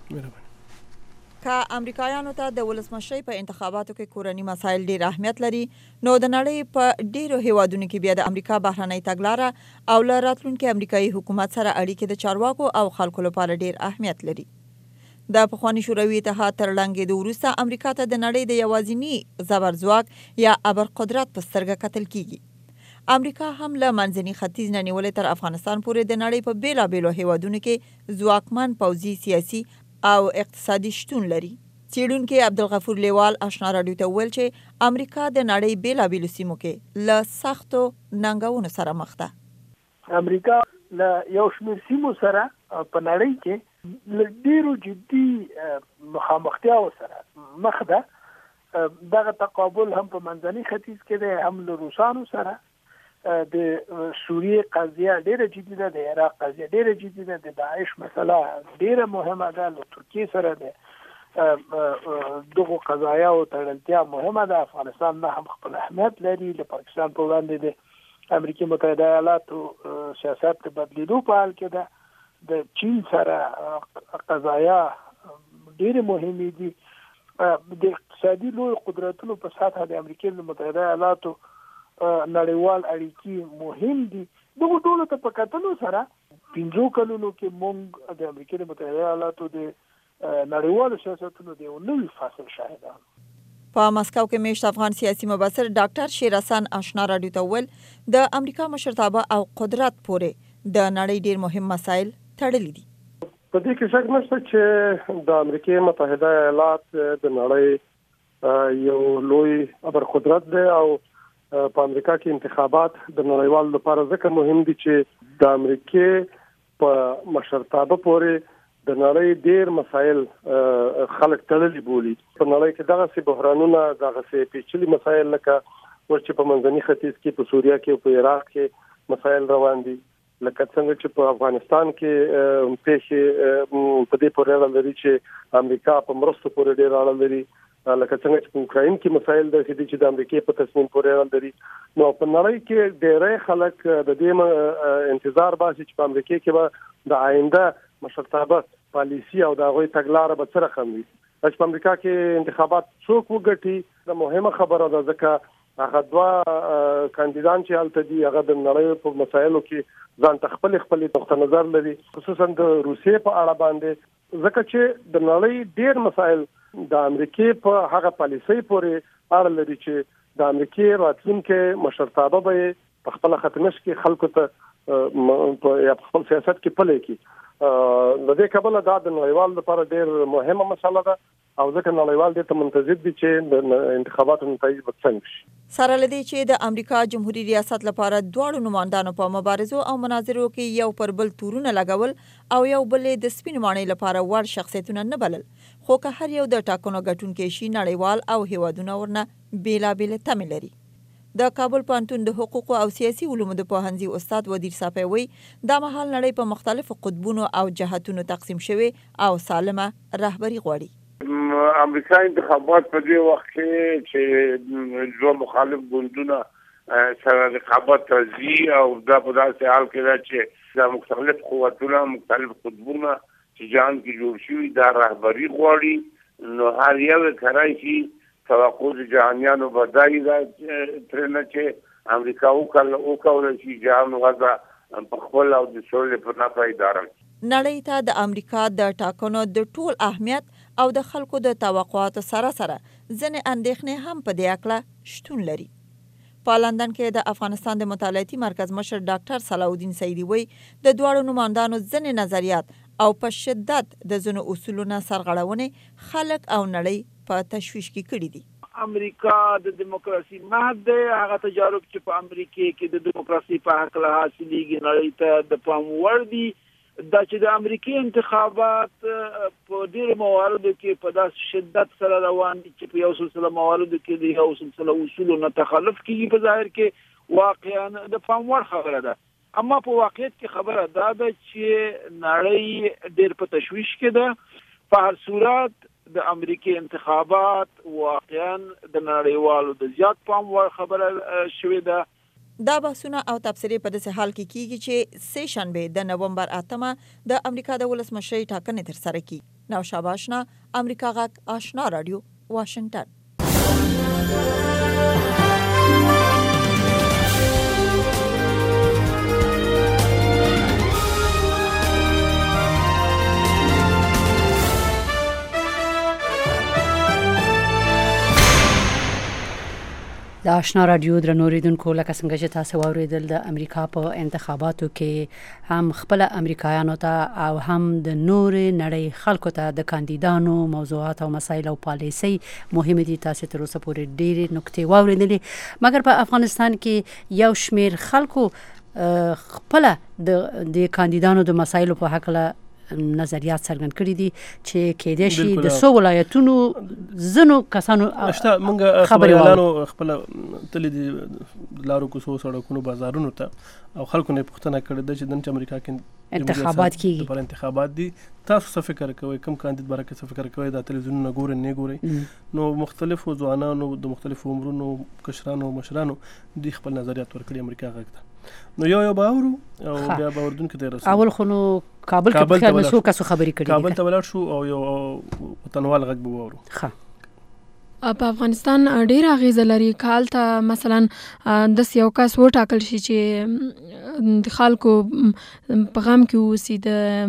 که امریکایانو ته د ولسمشرۍ په انتخاباتو کې کورني مسایل ډیر اهمیت لري نو د نړۍ په ډیرو هیوادونو کې بیا د امریکا بهرنۍ تګلاره او له راتلونکي امریکایي حکومت سره اړیکې د چارواکو او خلکو لپاره ډیر اهمیت لري د پخوانی شوروي اتحاد تر لاندې د وروسته امریکا ته د نړۍ د یوازینی زبرځواک یا ابرقدرت په سترګه کتل کیږي امریکا هم له منځني ختیځ نه نیولې تر افغانستان پورې د نړۍ په بیلابیلو هیوادونو کې ځواکمن پوځي سیاسي او اقتصادي شتون لري څېړونکي عبدالغفور لیوال آشنا راډیو ته وویل چې امریکا د نړۍ بیلابیلو سیمو کې له سختو ننګونو سره مخ ده امریکا له یو شمېر سیمو سره په نړۍ کې ډیرو جدي مخامختیاو سره مخ ده دغه تقابل هم په منځني ختیځ کې ده هم له روسانو سره د سوریه قضیه ډیره جدي ده د عراق قضیه ډیره جدي ده د داعش مسله ډیره مهمه ده له ترکیه سره ده دغه قضایا او تړلتیا مهمه ده افغانستان نه هم خپل اهمیت لري له پاکستان په وړاندې د امریکا متحده ایالاتو سیاست په بدلیدو په حال کې ده د چین سره قضایا ډېر مهمه دي د اقتصادي لوی قدرتونو په ساته د امریکا متحده ایالاتو نړیوال اړیکې مهم دي دغه ټول ته په کتلو سره 15 کلونو کې موږ د امریکا متحده ایالاتو د نړیوالو سیاستونو د نوې فاصل شاهدان په مسکو کې میشت افغان سیاسي مبصر ډاکټر شیر حسن آشنا راډیو ته وویل د امریکا مشرتابه او قدرت پورې د نړۍ ډیر مهم مسایل تړلي دي. په دې کې شک نشته چې د امریکا متحده ایالات د نړۍ یو لوی ابر قدرت دی او په امریکا کې انتخابات د نړیوالو لپاره ځکه مهم دي چې د امریکا په مشرتابه پورې د نړۍ ډیر مسایل خلک تړلي بولي. په نړۍ کې دغه څه بحرانونه دغه څه پیچلي مسایل لکه ورچې په منځني ختیځ کې په سوریه کې او په عراق کې مسایل روان دي، لکه څنګه چې په افغانستان کې پیښې په دې پورې اړه لري چې امریکا په مرستو پورې ډیر اړه لري، لکه څنګه چې په اوکراین کې مسایل د دې چې د امریکا په تصمیم پورې اړه لري. نو په نړۍ کې ډېری خلک د دې انتظار باسي چې په امریکا کې به د آینده مشرتابه پالیسی او د غوي تګلارې به سره خم وي. چې په امریکا کې انتخابات څوک وګټي د مهمه خبره ده، ځکه هغه دوا کاندیدان چې حالت دي هغه د نړۍ په مسایلو کې ځان تخپل نقطه نظر لري، خصوصا د روسیې په اړه باندې، ځکه چې د نړۍ ډېر مسایل د امریکا په هغه پالیسۍ پورې اړه لري چې د امریکا راتلونکي مشرتابه به په خپل ختمش کې خلکو ته په خپل سیاست کې پلي کی. د دې کبله دا د نړیوال لپاره ډېر مهمه مسله ده او ځکه نړیوال دې ته منتظر دي چې د انتخاباتو نتایج به څنګه شي. سره لدی چې د امریکا جمهوریت ریاست لپاره دواړو نمائندانو په مبارزو او مناظرو کې یو پر بل تورونه لګول او یو بل د سپین ماڼۍ لپاره وړ شخصیتونه نه بلل، خو که هر یو د ټاکنو ګټونکي شي نړیوال او هیوادونه ورنه بیلابیل تمې لري. د کابل پوهنتون د حقوقو او سیاسي علومو د پوهنځي استاد ودیر صافی وی دا مهال نړۍ په مختلفو قطبونو او جهتونو تقسیم شوی او سالمه رهبری غواړي. امریکا انتخابات په دې وخت کې چې دوه مخالف ګوندونه سره رقابت راځي او دا په داسې حال کې ده چې دا مختلف قوتونه مختلف قطبونه چې جهان کې جوړ شوي دا رهبری غواړي. نو هر یو کړای شي توقع د جهانیانو بدایي دا ترنه چې امریکا وکول شي جهان غزا په خپل او د سولې په نفع اداره. نړۍ ته د امریکا د ټاکنو د ټول اهمیت او د خلکو د توقعاتو سره سره ځینې اندېښنې هم په دې اړه شتون لري. په لندن کې د افغانستان د مطالعاتي مرکز مشر ډاکټر صلاح الدین سعیدي وی د دواړو نمائندانو ځینې نظریات او په شدت د ځینو اصولونو سرغړونې خلک او نړۍ په تشویش کې کړي دي. امریکا د دیموکراسي مهد دی، هغه تجارب چې په امریکا کې د دیموکراسي په حق له حاصلېږي نړۍ ته د پام وړ دي. دا چې د امریکا انتخابات په ډېرو مواردو کې په داسې شدت سره روان دي چې په یو سلسله مواردو کې د یو سلسله اصولو نه تخلف کېږي، په ظاهر کې واقعا د پام وړ خبره ده. اما په واقعیت کې خبره دا ده چې نړۍ ډېر په تشویش کې ده. په هر صورت د امریکا انتخابات واقعا د نړیوالو د زیات پام وړ خبره شوې ده. دا بحثونه او تبصرې په داسې حال کې کیږي چې سه شنبه د نومبر 8 د امریکا د ولسمشرۍ ټاکنې ترسره کیږي. نوشابه آشنا، امریکا غږ آشنا رادیو، واشنگټن. د آشنا رادیو درنو اوریدونکو، لکه څنګه چې تاسو واوریدل د امریکا په انتخاباتو کې هم خپل امریکایانو ته او هم د نور نړۍ خلکو ته د کاندیدانو موضوعات او مسایل او پالیسي مهمه دي. تاسو تر اوسه پورې ډېرې نکتې واوریدلې، مګر په افغانستان کې یو شمیر خلکو خپل د کاندیدانو د مسایلو په حق له نظریات څرګند کړي دي چې کېدای شي د څو ولایتونو ځینو کسانو خبريالانو خپل تل دي لارو کوڅو سړکونو بازارونو ته او خلکو نه پوښتنه کړې ده چې د امریکا کې انتخابات کیږي، پر انتخابات دي، تاسو څه فکر کوئ؟ کوم کاندید برکه څه فکر کوئ؟ د تلویزیون ګورئ نه ګورئ؟ نو مختلفو ځوانانو د مختلفو عمرونو کشرانو مشرانو د خپل نظریات ورکړي امریکا غږ ته. نو یو باورو او بیا باوردون کې درسو. اول خو نو کابل کې په خیر مسو کسو خبرې کړې، کابل ته ولاړ شو او یو وطنوال غږ به وورو. ښه، په افغانستان ډیر اغیزه لري. کال ته مثلا د یو کس وټاکل شي چې د خلکو په غم کې اوسي، د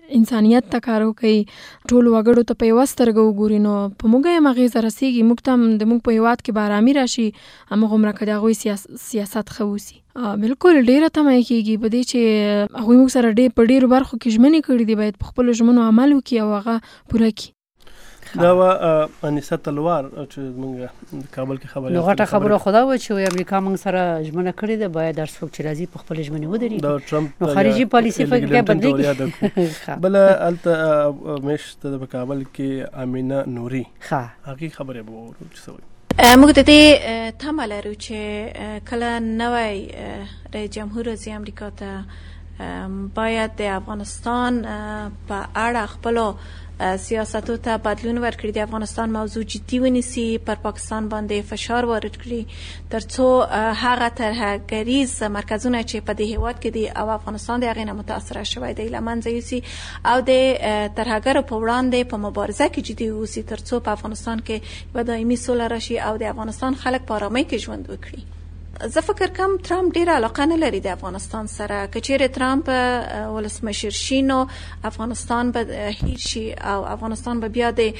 انسانیت ته کار کوي، ټول وګړو ته په یوه سترګه وګوري، نو په موږ یې اغېزه رسېږي. موږ ته هم د موږ په هېواد کې به ارامي راشي، هماغومره که د هغوی سیاست ښه وسي. بالکل ډېره تمه یې کېږي په دې چې هغوی موږ سره په ډېرو برخو کې ژمنې کړي دي، باید په خپلو ژمنو عمل وکړي او هغه پوره کړي. دا وه انیسه تلوار چې زموږ کابل کې خبرې. نو غټه خبره خو دا وه چې امریکا موږ سره ژمنه کړې ده، باید هر څوک چې راځي په خپلې ژمنې ودرېږي. نو خارجي پالیسي په کې بدلېږي. بله هلته میاشت په کابل کې امینه نوري هغې خبرې به وورو چې څه وایي. موږ د دې تمه لرو چې کله نوی رئیس جمهور راځي امریکا ته، باید د افغانستان په اړه خپلو سیاستو ته بدلون ورکړي، د افغانستان موضوع جدي ونیسي، پر پاکستان باندې فشار وارد کړي ترڅو هغه ترهګریز مرکزونه چې په دې هېواد کې دي او افغانستان د هغې نه متاثره شوی دی له منځه یوسي او د ترهګرو په وړاندې په مبارزه کې جدي واوسي ترڅو په افغانستان کې یوه دایمي سوله راشي او د افغانستان خلک په ارامۍ کې ژوند وکړي. زه فکر کوم ترامپ ډیره علاقه نه لري د افغانستان سره. که چیرې ترامپ ولسمشر شي نو افغانستان به هیر شي او افغانستان به بیا د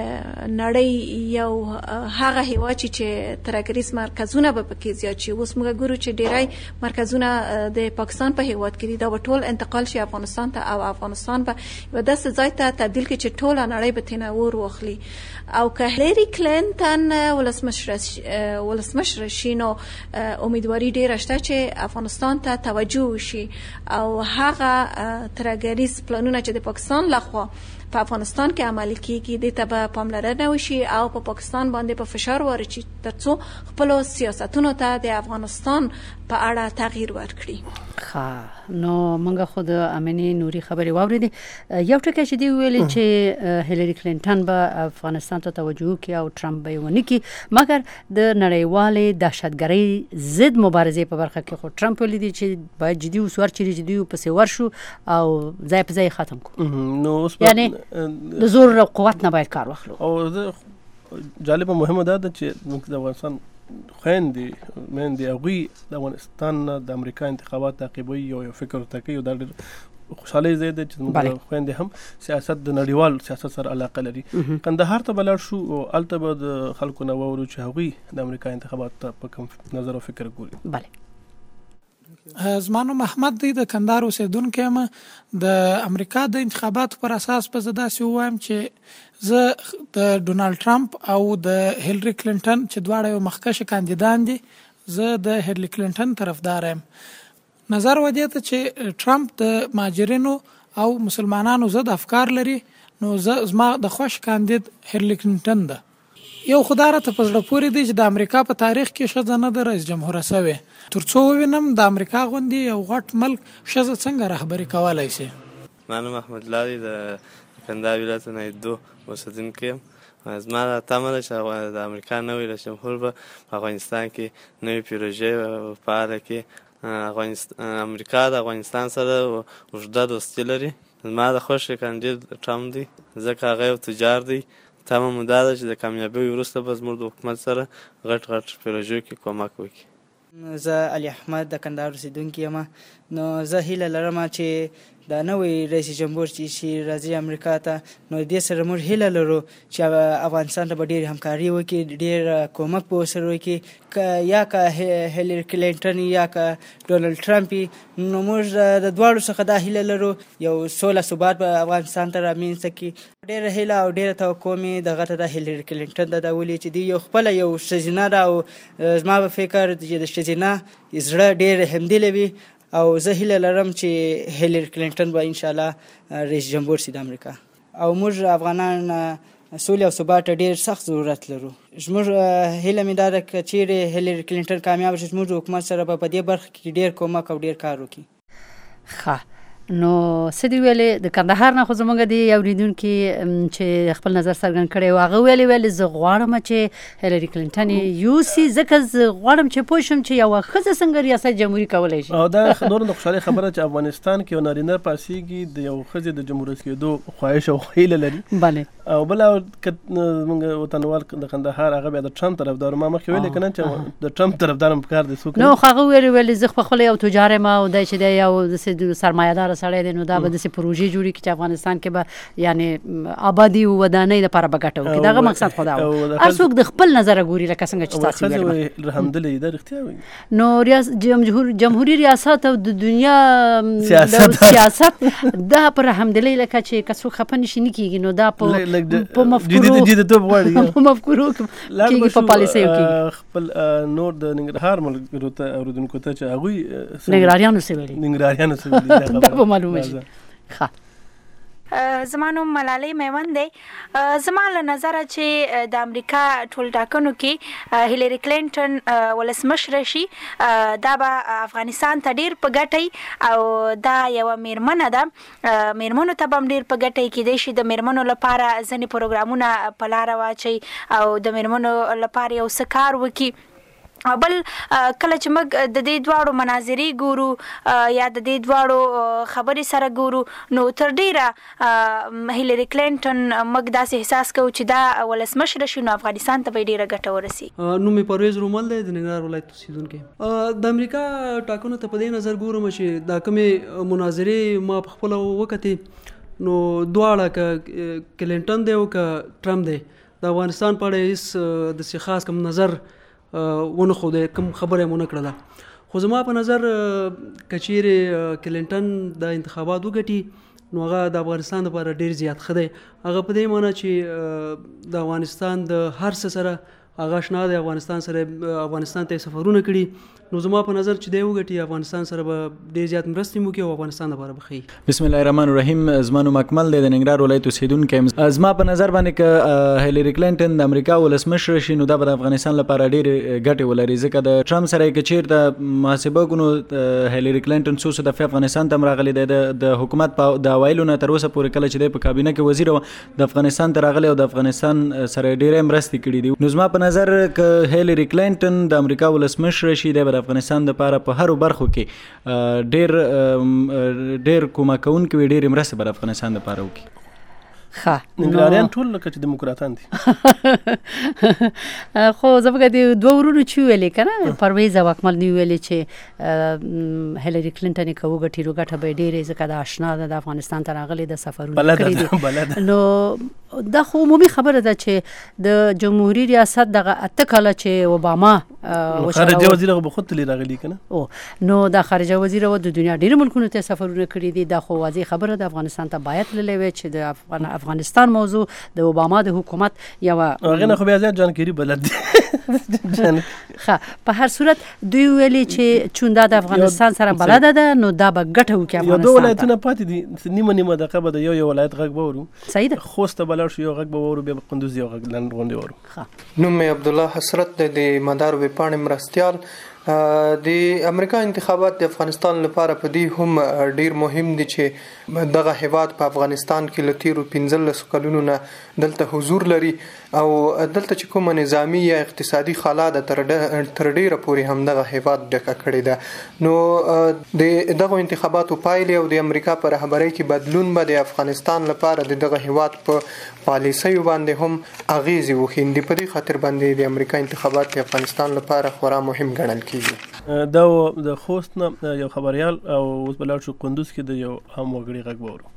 نړۍ یو هغه هیواد چې ترهګریز مرکزونه به پکې زیات شي. اوس موږ ګورو چې ډیری مرکزونه د پاکستان په هیواد کې دي، دا به ټول انتقال شي افغانستان ته او افغانستان به یوه داسې ځای ته تبدیل کړي چې ټوله نړۍ به ترېنه اور واخلي. او که هیلری کلینتن ولسمشر شي نو امیدواری ډیره شته چې افغانستان ته توجه وشي او هغه ترهګریز پلانونه چې د پاکستان لخوا په افغانستان کې عملي کیږي دې ته به پاملرنه وشي او په پاکستان باندې په فشار وارد شي ترڅو خپلو سیاستونو ته د افغانستان په اړه تغییر ورکړي. نو موږ خو د امینې نوري خبرې واورېدې. یو ټکی چې دی ویلې چې هیلری کلینټن به افغانستان ته توجه وکړي او ټرمپ به یې ونه کړي، مګر د نړیوالې دهشتګرۍ ضد مبارزې په برخه کې خو ټرمپ ویلي دی چې باید جدي اوسو، هر چیرې جدي پسې ورشو او ځای په ځای ختم کړو. نو اوس یعنی د زور او قوت نه باید کار واخلو. او جالبه مهمه دا ده چې موږ د افغانستان خویندې هغوی د افغانستان د امریکا انتخابات تعقیبوي او یو فکر ورته کوي. دا ډېر خوشحالۍ ځای دی چې زموږ خویندې هم سیاست د نړیوال سیاست سره علاقه لري. کندهار ته به لاړ شو او هلته به د خلکو نه واورو چې هغوی د امریکا انتخابات ته په کوم نظر او فکر ګوري. بله، زما نوم احمد دی، د کندهار اوسېدونکی یم. د امریکا د انتخاباتو پر اساس به زه داسې ووایم چې زه د ډونالډ ټرمپ او د هیلری کلینټن چې دواړه یو مخکښه کاندیدان دي، زه د هیلری کلینټن طرفدار یم. نظر و دې ته چې ټرمپ د مهاجرینو او مسلمانانو ضد افکار لري، نو زما د خوښ کاندید هیلری کلینټن ده. یو خو دا راته په زړه پورې دی چې د امریکا په تاریخ کې ښځه نه ده رئیس جمهوره سوې. تر څو ووینم د امریکا غوندې یو غټ ملک ښځه څنګه رهبري کولی شي. ما نوم احمد الله دی، د کندهار ولایت نایدو اوسېدونکی یم. زما دا تمه ده چې د امریکا نوی رئیس جمهور به په افغانستان کې نوې پروژې په اړه کې امریکا د افغانستان سره اوږده دوستي لري. زما د خوښې کاندید ټرمپ دی ځکه هغه یو تجار دی. تمه مو دا ده چې د کامیابۍ وروسته به زموږ د حکومت سره غټ پروژو کې کومک وکړي. زه علي احمد د کندهار اوسېدونکی یم. نو زه هیله لرم چې دا نوی رئیس جمهور چې راځي امریکا ته، نو دې سره موږ هیله لرو چې افغانستان ته به ډېر همکاري وکړي، ډېر کومک به ورسره وکړي. یا که هیلری کلینټن یا که ډونالډ ټرمپ، نو موږ د دواړو څخه دا هیله لرو یو سوله ثبات به افغانستان ته رامنځته کړي. ډېره هیله او ډېره توقع مې دغه ته د هیلری کلینټن ده ولې چې دی یو خپله یو ښځینه ده او زما په فکر چې د ښځینه زړه ډېر همدلی وي او زه هیله لرم چې هیلری کلینټن به انشاءالله رئیس جمهور شي د امریکا. او موږ افغانان سولې او ثبات ډېر سخت ضرورت لرو. زموږ هیله مې دا ده که چیرې هیلری کلینټن کامیاب شي، زموږ حکومت سره به په دې برخه کې ډېر کومک او ډېر کار وکړي. نو څه دی ویلې د کندهار نه خو زموږ دی اورېدونکي چې خپل نظر څرګند کړی و، هغه ویلې زه غواړم چې هیلری کلینټن یوسي ځکه زه غواړم چې پوه شم چې یوه ښځه څنګه ریاست جمهوري کولی شي. او دا نور د خوشحالۍ خبره چې افغانستان کې یو نارینه پاڅېږي د یو ښځې د جمهوریت کېدو خواهش او هیله لري. بله. او بله زموږ وطنوال د کندهار هغه بیا د ټرمپ طرفدار، ما مخکې ویلې که نه چې د ټرمپ طرفدار هم پکار دی. څوک نو هغه ویلې زه خپله یو تجار یم او دی چې دی یو داسې سرمایه‌داره سړی دی نو دا به داسې پروژې جوړي کړي چې افغانستان کې به یعنی آبادي او ودانۍ لپاره به ګټه وکړي. دغه مقصد خو دا و. هر څوک د خپل نظره ګوري لکه څنګه چې تاسو ویل. رحمدلې دا رښتیا وایي. نو جمهوریت ریاست او د دنیا سیاست دا پر رحمدلې لکه چې که څوک خفه نشي نه کېږي نو دا په مفکورو کېږي په پالیسیو کېږي. خپل نور د ننګرهار ملګرو ته اورېدونکو ته چې هغوی ننګرهاریانو څه ویلي دا به معلومه شي. ښه زما نوم ملالۍ میوند دی. زما له نظره چې د امریکا ټول ټاکنو کې هیلری کلینټن ولسمشره شي دا به افغانستان ته ډیر په ګټي او دا یوه میرمنه ده. میرمنو ته به هم ډیر په ګټی کېدی شي د میرمنو لپاره ځینې پروګرامونه په لاره واچي او د میرمنو لپاره یو څه کار وکړي. بل کله چې موږ د دې دواړو مناظرې ګورو یا د دې دواړو خبرې سره ګورو نو تر ډیره هیلری کلینټن موږ داسې احساس کوو چې دا ولسمشره شي نو افغانستان ته به ډیره ګټه ورسي. نوم مې پرویز رومل دی د ننګرهار ولایت اوسیدونکی. د امریکا ټاکنو ته په دې نظر ګورم چې دا کومې مناظرې ما په خپله وکتې نو دواړه که کلینټن دی او که ټرمپ دی د افغانستان په اړه هېڅ داسې خاص کوم نظر ونه خو د کوم خبره مونږ کړله. خو زما په نظر که چیرې کلینټن د انتخابات وګټي نو هغه د افغانستان لپاره ډیر زیات ښه دی. هغه په دې معنی چې د افغانستان د هر څه سره هغه اشنا دی. افغانستان ته سفرونه کړي نو زما په نظر چې دی وګټي افغانستان سره به ډیر زیات مرستې وکړي او افغانستان لپاره به ښه. بسم الله الرحمن الرحیم. زما نوم اکمل دی د ننګرهار ولایت اوسیدونکی. زما په نظر باندې که هیلری کلینټن د امریکا ولسمشره شي نو دا به د افغانستان لپاره ډیر ګټې ولري ځکه د ټرمپ سره که چیرته محاسبه وکړو هیلری کلینټن څو دفعې افغانستان ته هم راغلی دی د حکومت د اوایلو نه تر اوسه پورې کله چې دی په کابینه کې وزیر و د افغانستان ته راغلی او د افغانستان سره ډیرې مرستې کړي دي. نو زما په نظر که هیلری کلینټن د امریکا ولسمشره شي دی به د افغانستان لپاره په هرو برخو کې ډیر کومک کوونکي وي ډیرې مرستې به د افغانستان لپاره وکړي. ننګرهاریان ټول لکه چې دیموکراتان دي. خو زموږ د دوه ورونو چې ویلې که نه پرویز او اکمل نه ویلې چې هیلری کلینټن یې که وګټي نو ګټه به یې ډېرې ځکه د اشنا ده د افغانستان ته راغلې د سفرونه کړي دي. نو دا خو عمومي خبره ده چې د جمهوري ریاست دغه 8 کاله چې اوباما خارجه وزیر به خود تللی راغلی که نه نو دا خارجه وزیر و د دنیا ډېرو ملکونو ته سفرونه کړي دي. دا خو واضح خبره ده افغانستان ته باید تللی وی چې د افغانستان موضوع د اوباما د حکومت یوه هغې نه خو بیا زیات جان کیري بلد دی. په هر صورت دوی ویلي چې چون دا د افغانستان سره بلده ده نو دا به ګټه وکړي افغانستان ته. یو دوه ولایتونه پاتې دي نیمه نیمه دقیقه به د یو ولایت غږ به ورو. صحیح ده. خوست ته به لاړ شو یو غږ به ورو بیا به کندوز یو غږ لاندې غونډې ورو. نوم مې عبدالله حسرت دی د مدار ویبپاڼې مرستیال. د امریکا انتخابات د افغانستان لپاره په دې هم ډیر مهم دي چې دغه هیواد په افغانستان کې له تیرو 15 کلونو نه دلته حضور لري او دلته چې کومه نظامی یا اقتصادي خلا ده تر ډیره پورې هم دغه هیواد ډکه کړې ده. نو د دغه انتخاباتو پایلې او د امریکا په رهبرۍ کې بدلون به د افغانستان لپاره د دغه هیواد په پالیسیو باندې هم اغیزې وښیندي. په دې خاطر باندې د امریکا انتخابات د افغانستان لپاره خورا مهم ګڼل کیږي. دا د خوست نه یو خبريال او اوس بلار شو کندوز کې د یو هم وګړي غږ وورو.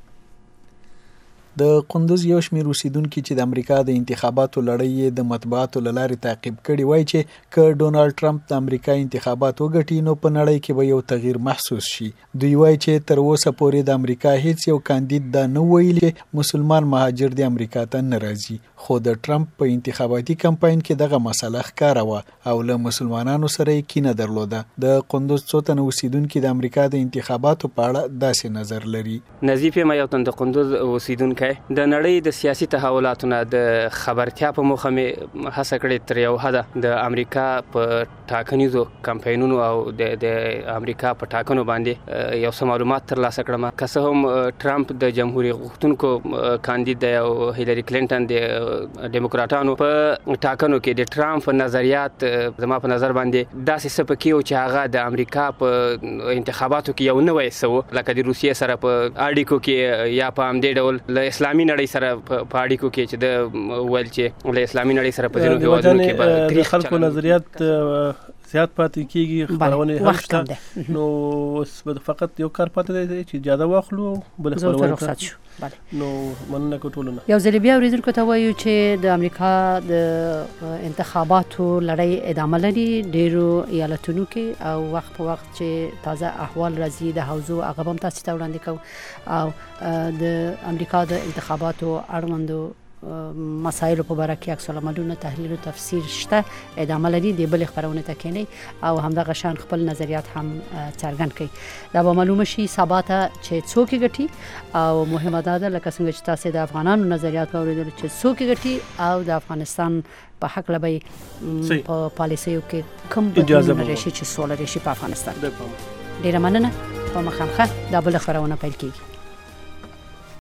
د قندوز یو شمېر اوسیدونکي چې د امریکا د انتخاباتو لړۍ د مطبوعاتو له لارې تعقیب کړي وایي چې که ډونالډ ټرمپ د امریکا انتخابات وګټي نو په نړۍ کې به یو تغییر محسوس شي. دوی وایي چې تر اوسه پورې د امریکا هیڅ یو کاندید دا نه ویلي چې مسلمان مهاجر د امریکا ته نه راځي. خو د ټرمپ په انتخاباتي کمپاین کې دغه مسله ښکاره وه او له مسلمانانو سره یې کینه درلوده. د قندوز څو تنه اوسیدونکي د امریکا د انتخاباتو په اړه داسې نظر لري. نظیف یم یو تن د قندوز اوسیدونکی د نړۍ د سیاسي تحولاتو نه د خبرتیا په موخه مې هڅه کړې تر یو حده د امریکا په ټاکنیزو کمپاینونو او د امریکا په ټاکنو باندې یو څه معلومات ترلاسه کړم. که څه هم ټرمپ د جمهوریت غوښتونکو کاندید دی او هیلری کلینټن د ډیموکراټانو په ټاکنو کې د ټرمپ نظریات زما په نظر باندې داسې څه پکې و چې هغه د امریکا په انتخاباتو کې یو نوی څه لکه د روسیې سره په اړیکو کې یا په همدې ډول له اسلامي نړۍ سره په اړیکو کې چې د ویل چې له اسلامي نړۍ سره په ځینو هېوادونو کې به خلکو نظریات زیات پاتې کیږي خبرونه هم شته نو اوس فقط یو کار پاتې دی چې اجازه واخلو بل خبرونه رخصت شو نو مننه کوټولونه یو ځل بیا اوریدونکو ته وایو چې د امریکا د انتخاباتو لړۍ ادامه لري ډیرو ایالتونو کې او وخت په وخت چې تازه احوال راځي د حوزو هغه هم تاسو ته وړاندې کوو او د امریکا د انتخاباتو اړوندو مسایل په اړه کې عکس العملونه تحلیل او تفسیر شته ادامه لري د بل خبرونه ته کېنی او همدغه شان خپل نظریات هم څرګند کړي دا به معلومه شي سبا ته چې څوک ګټي او مهمه ده لکه څنګه چې تاسو د افغانانو نظریات اوریدل چې څوک ګټي او د افغانستان په حق لبي په پالیسیو کې کوم بدلون راشي چې سوله راشي په افغانستان ډیره مننه په مخامخ دا بل خبرونه پیل کیږي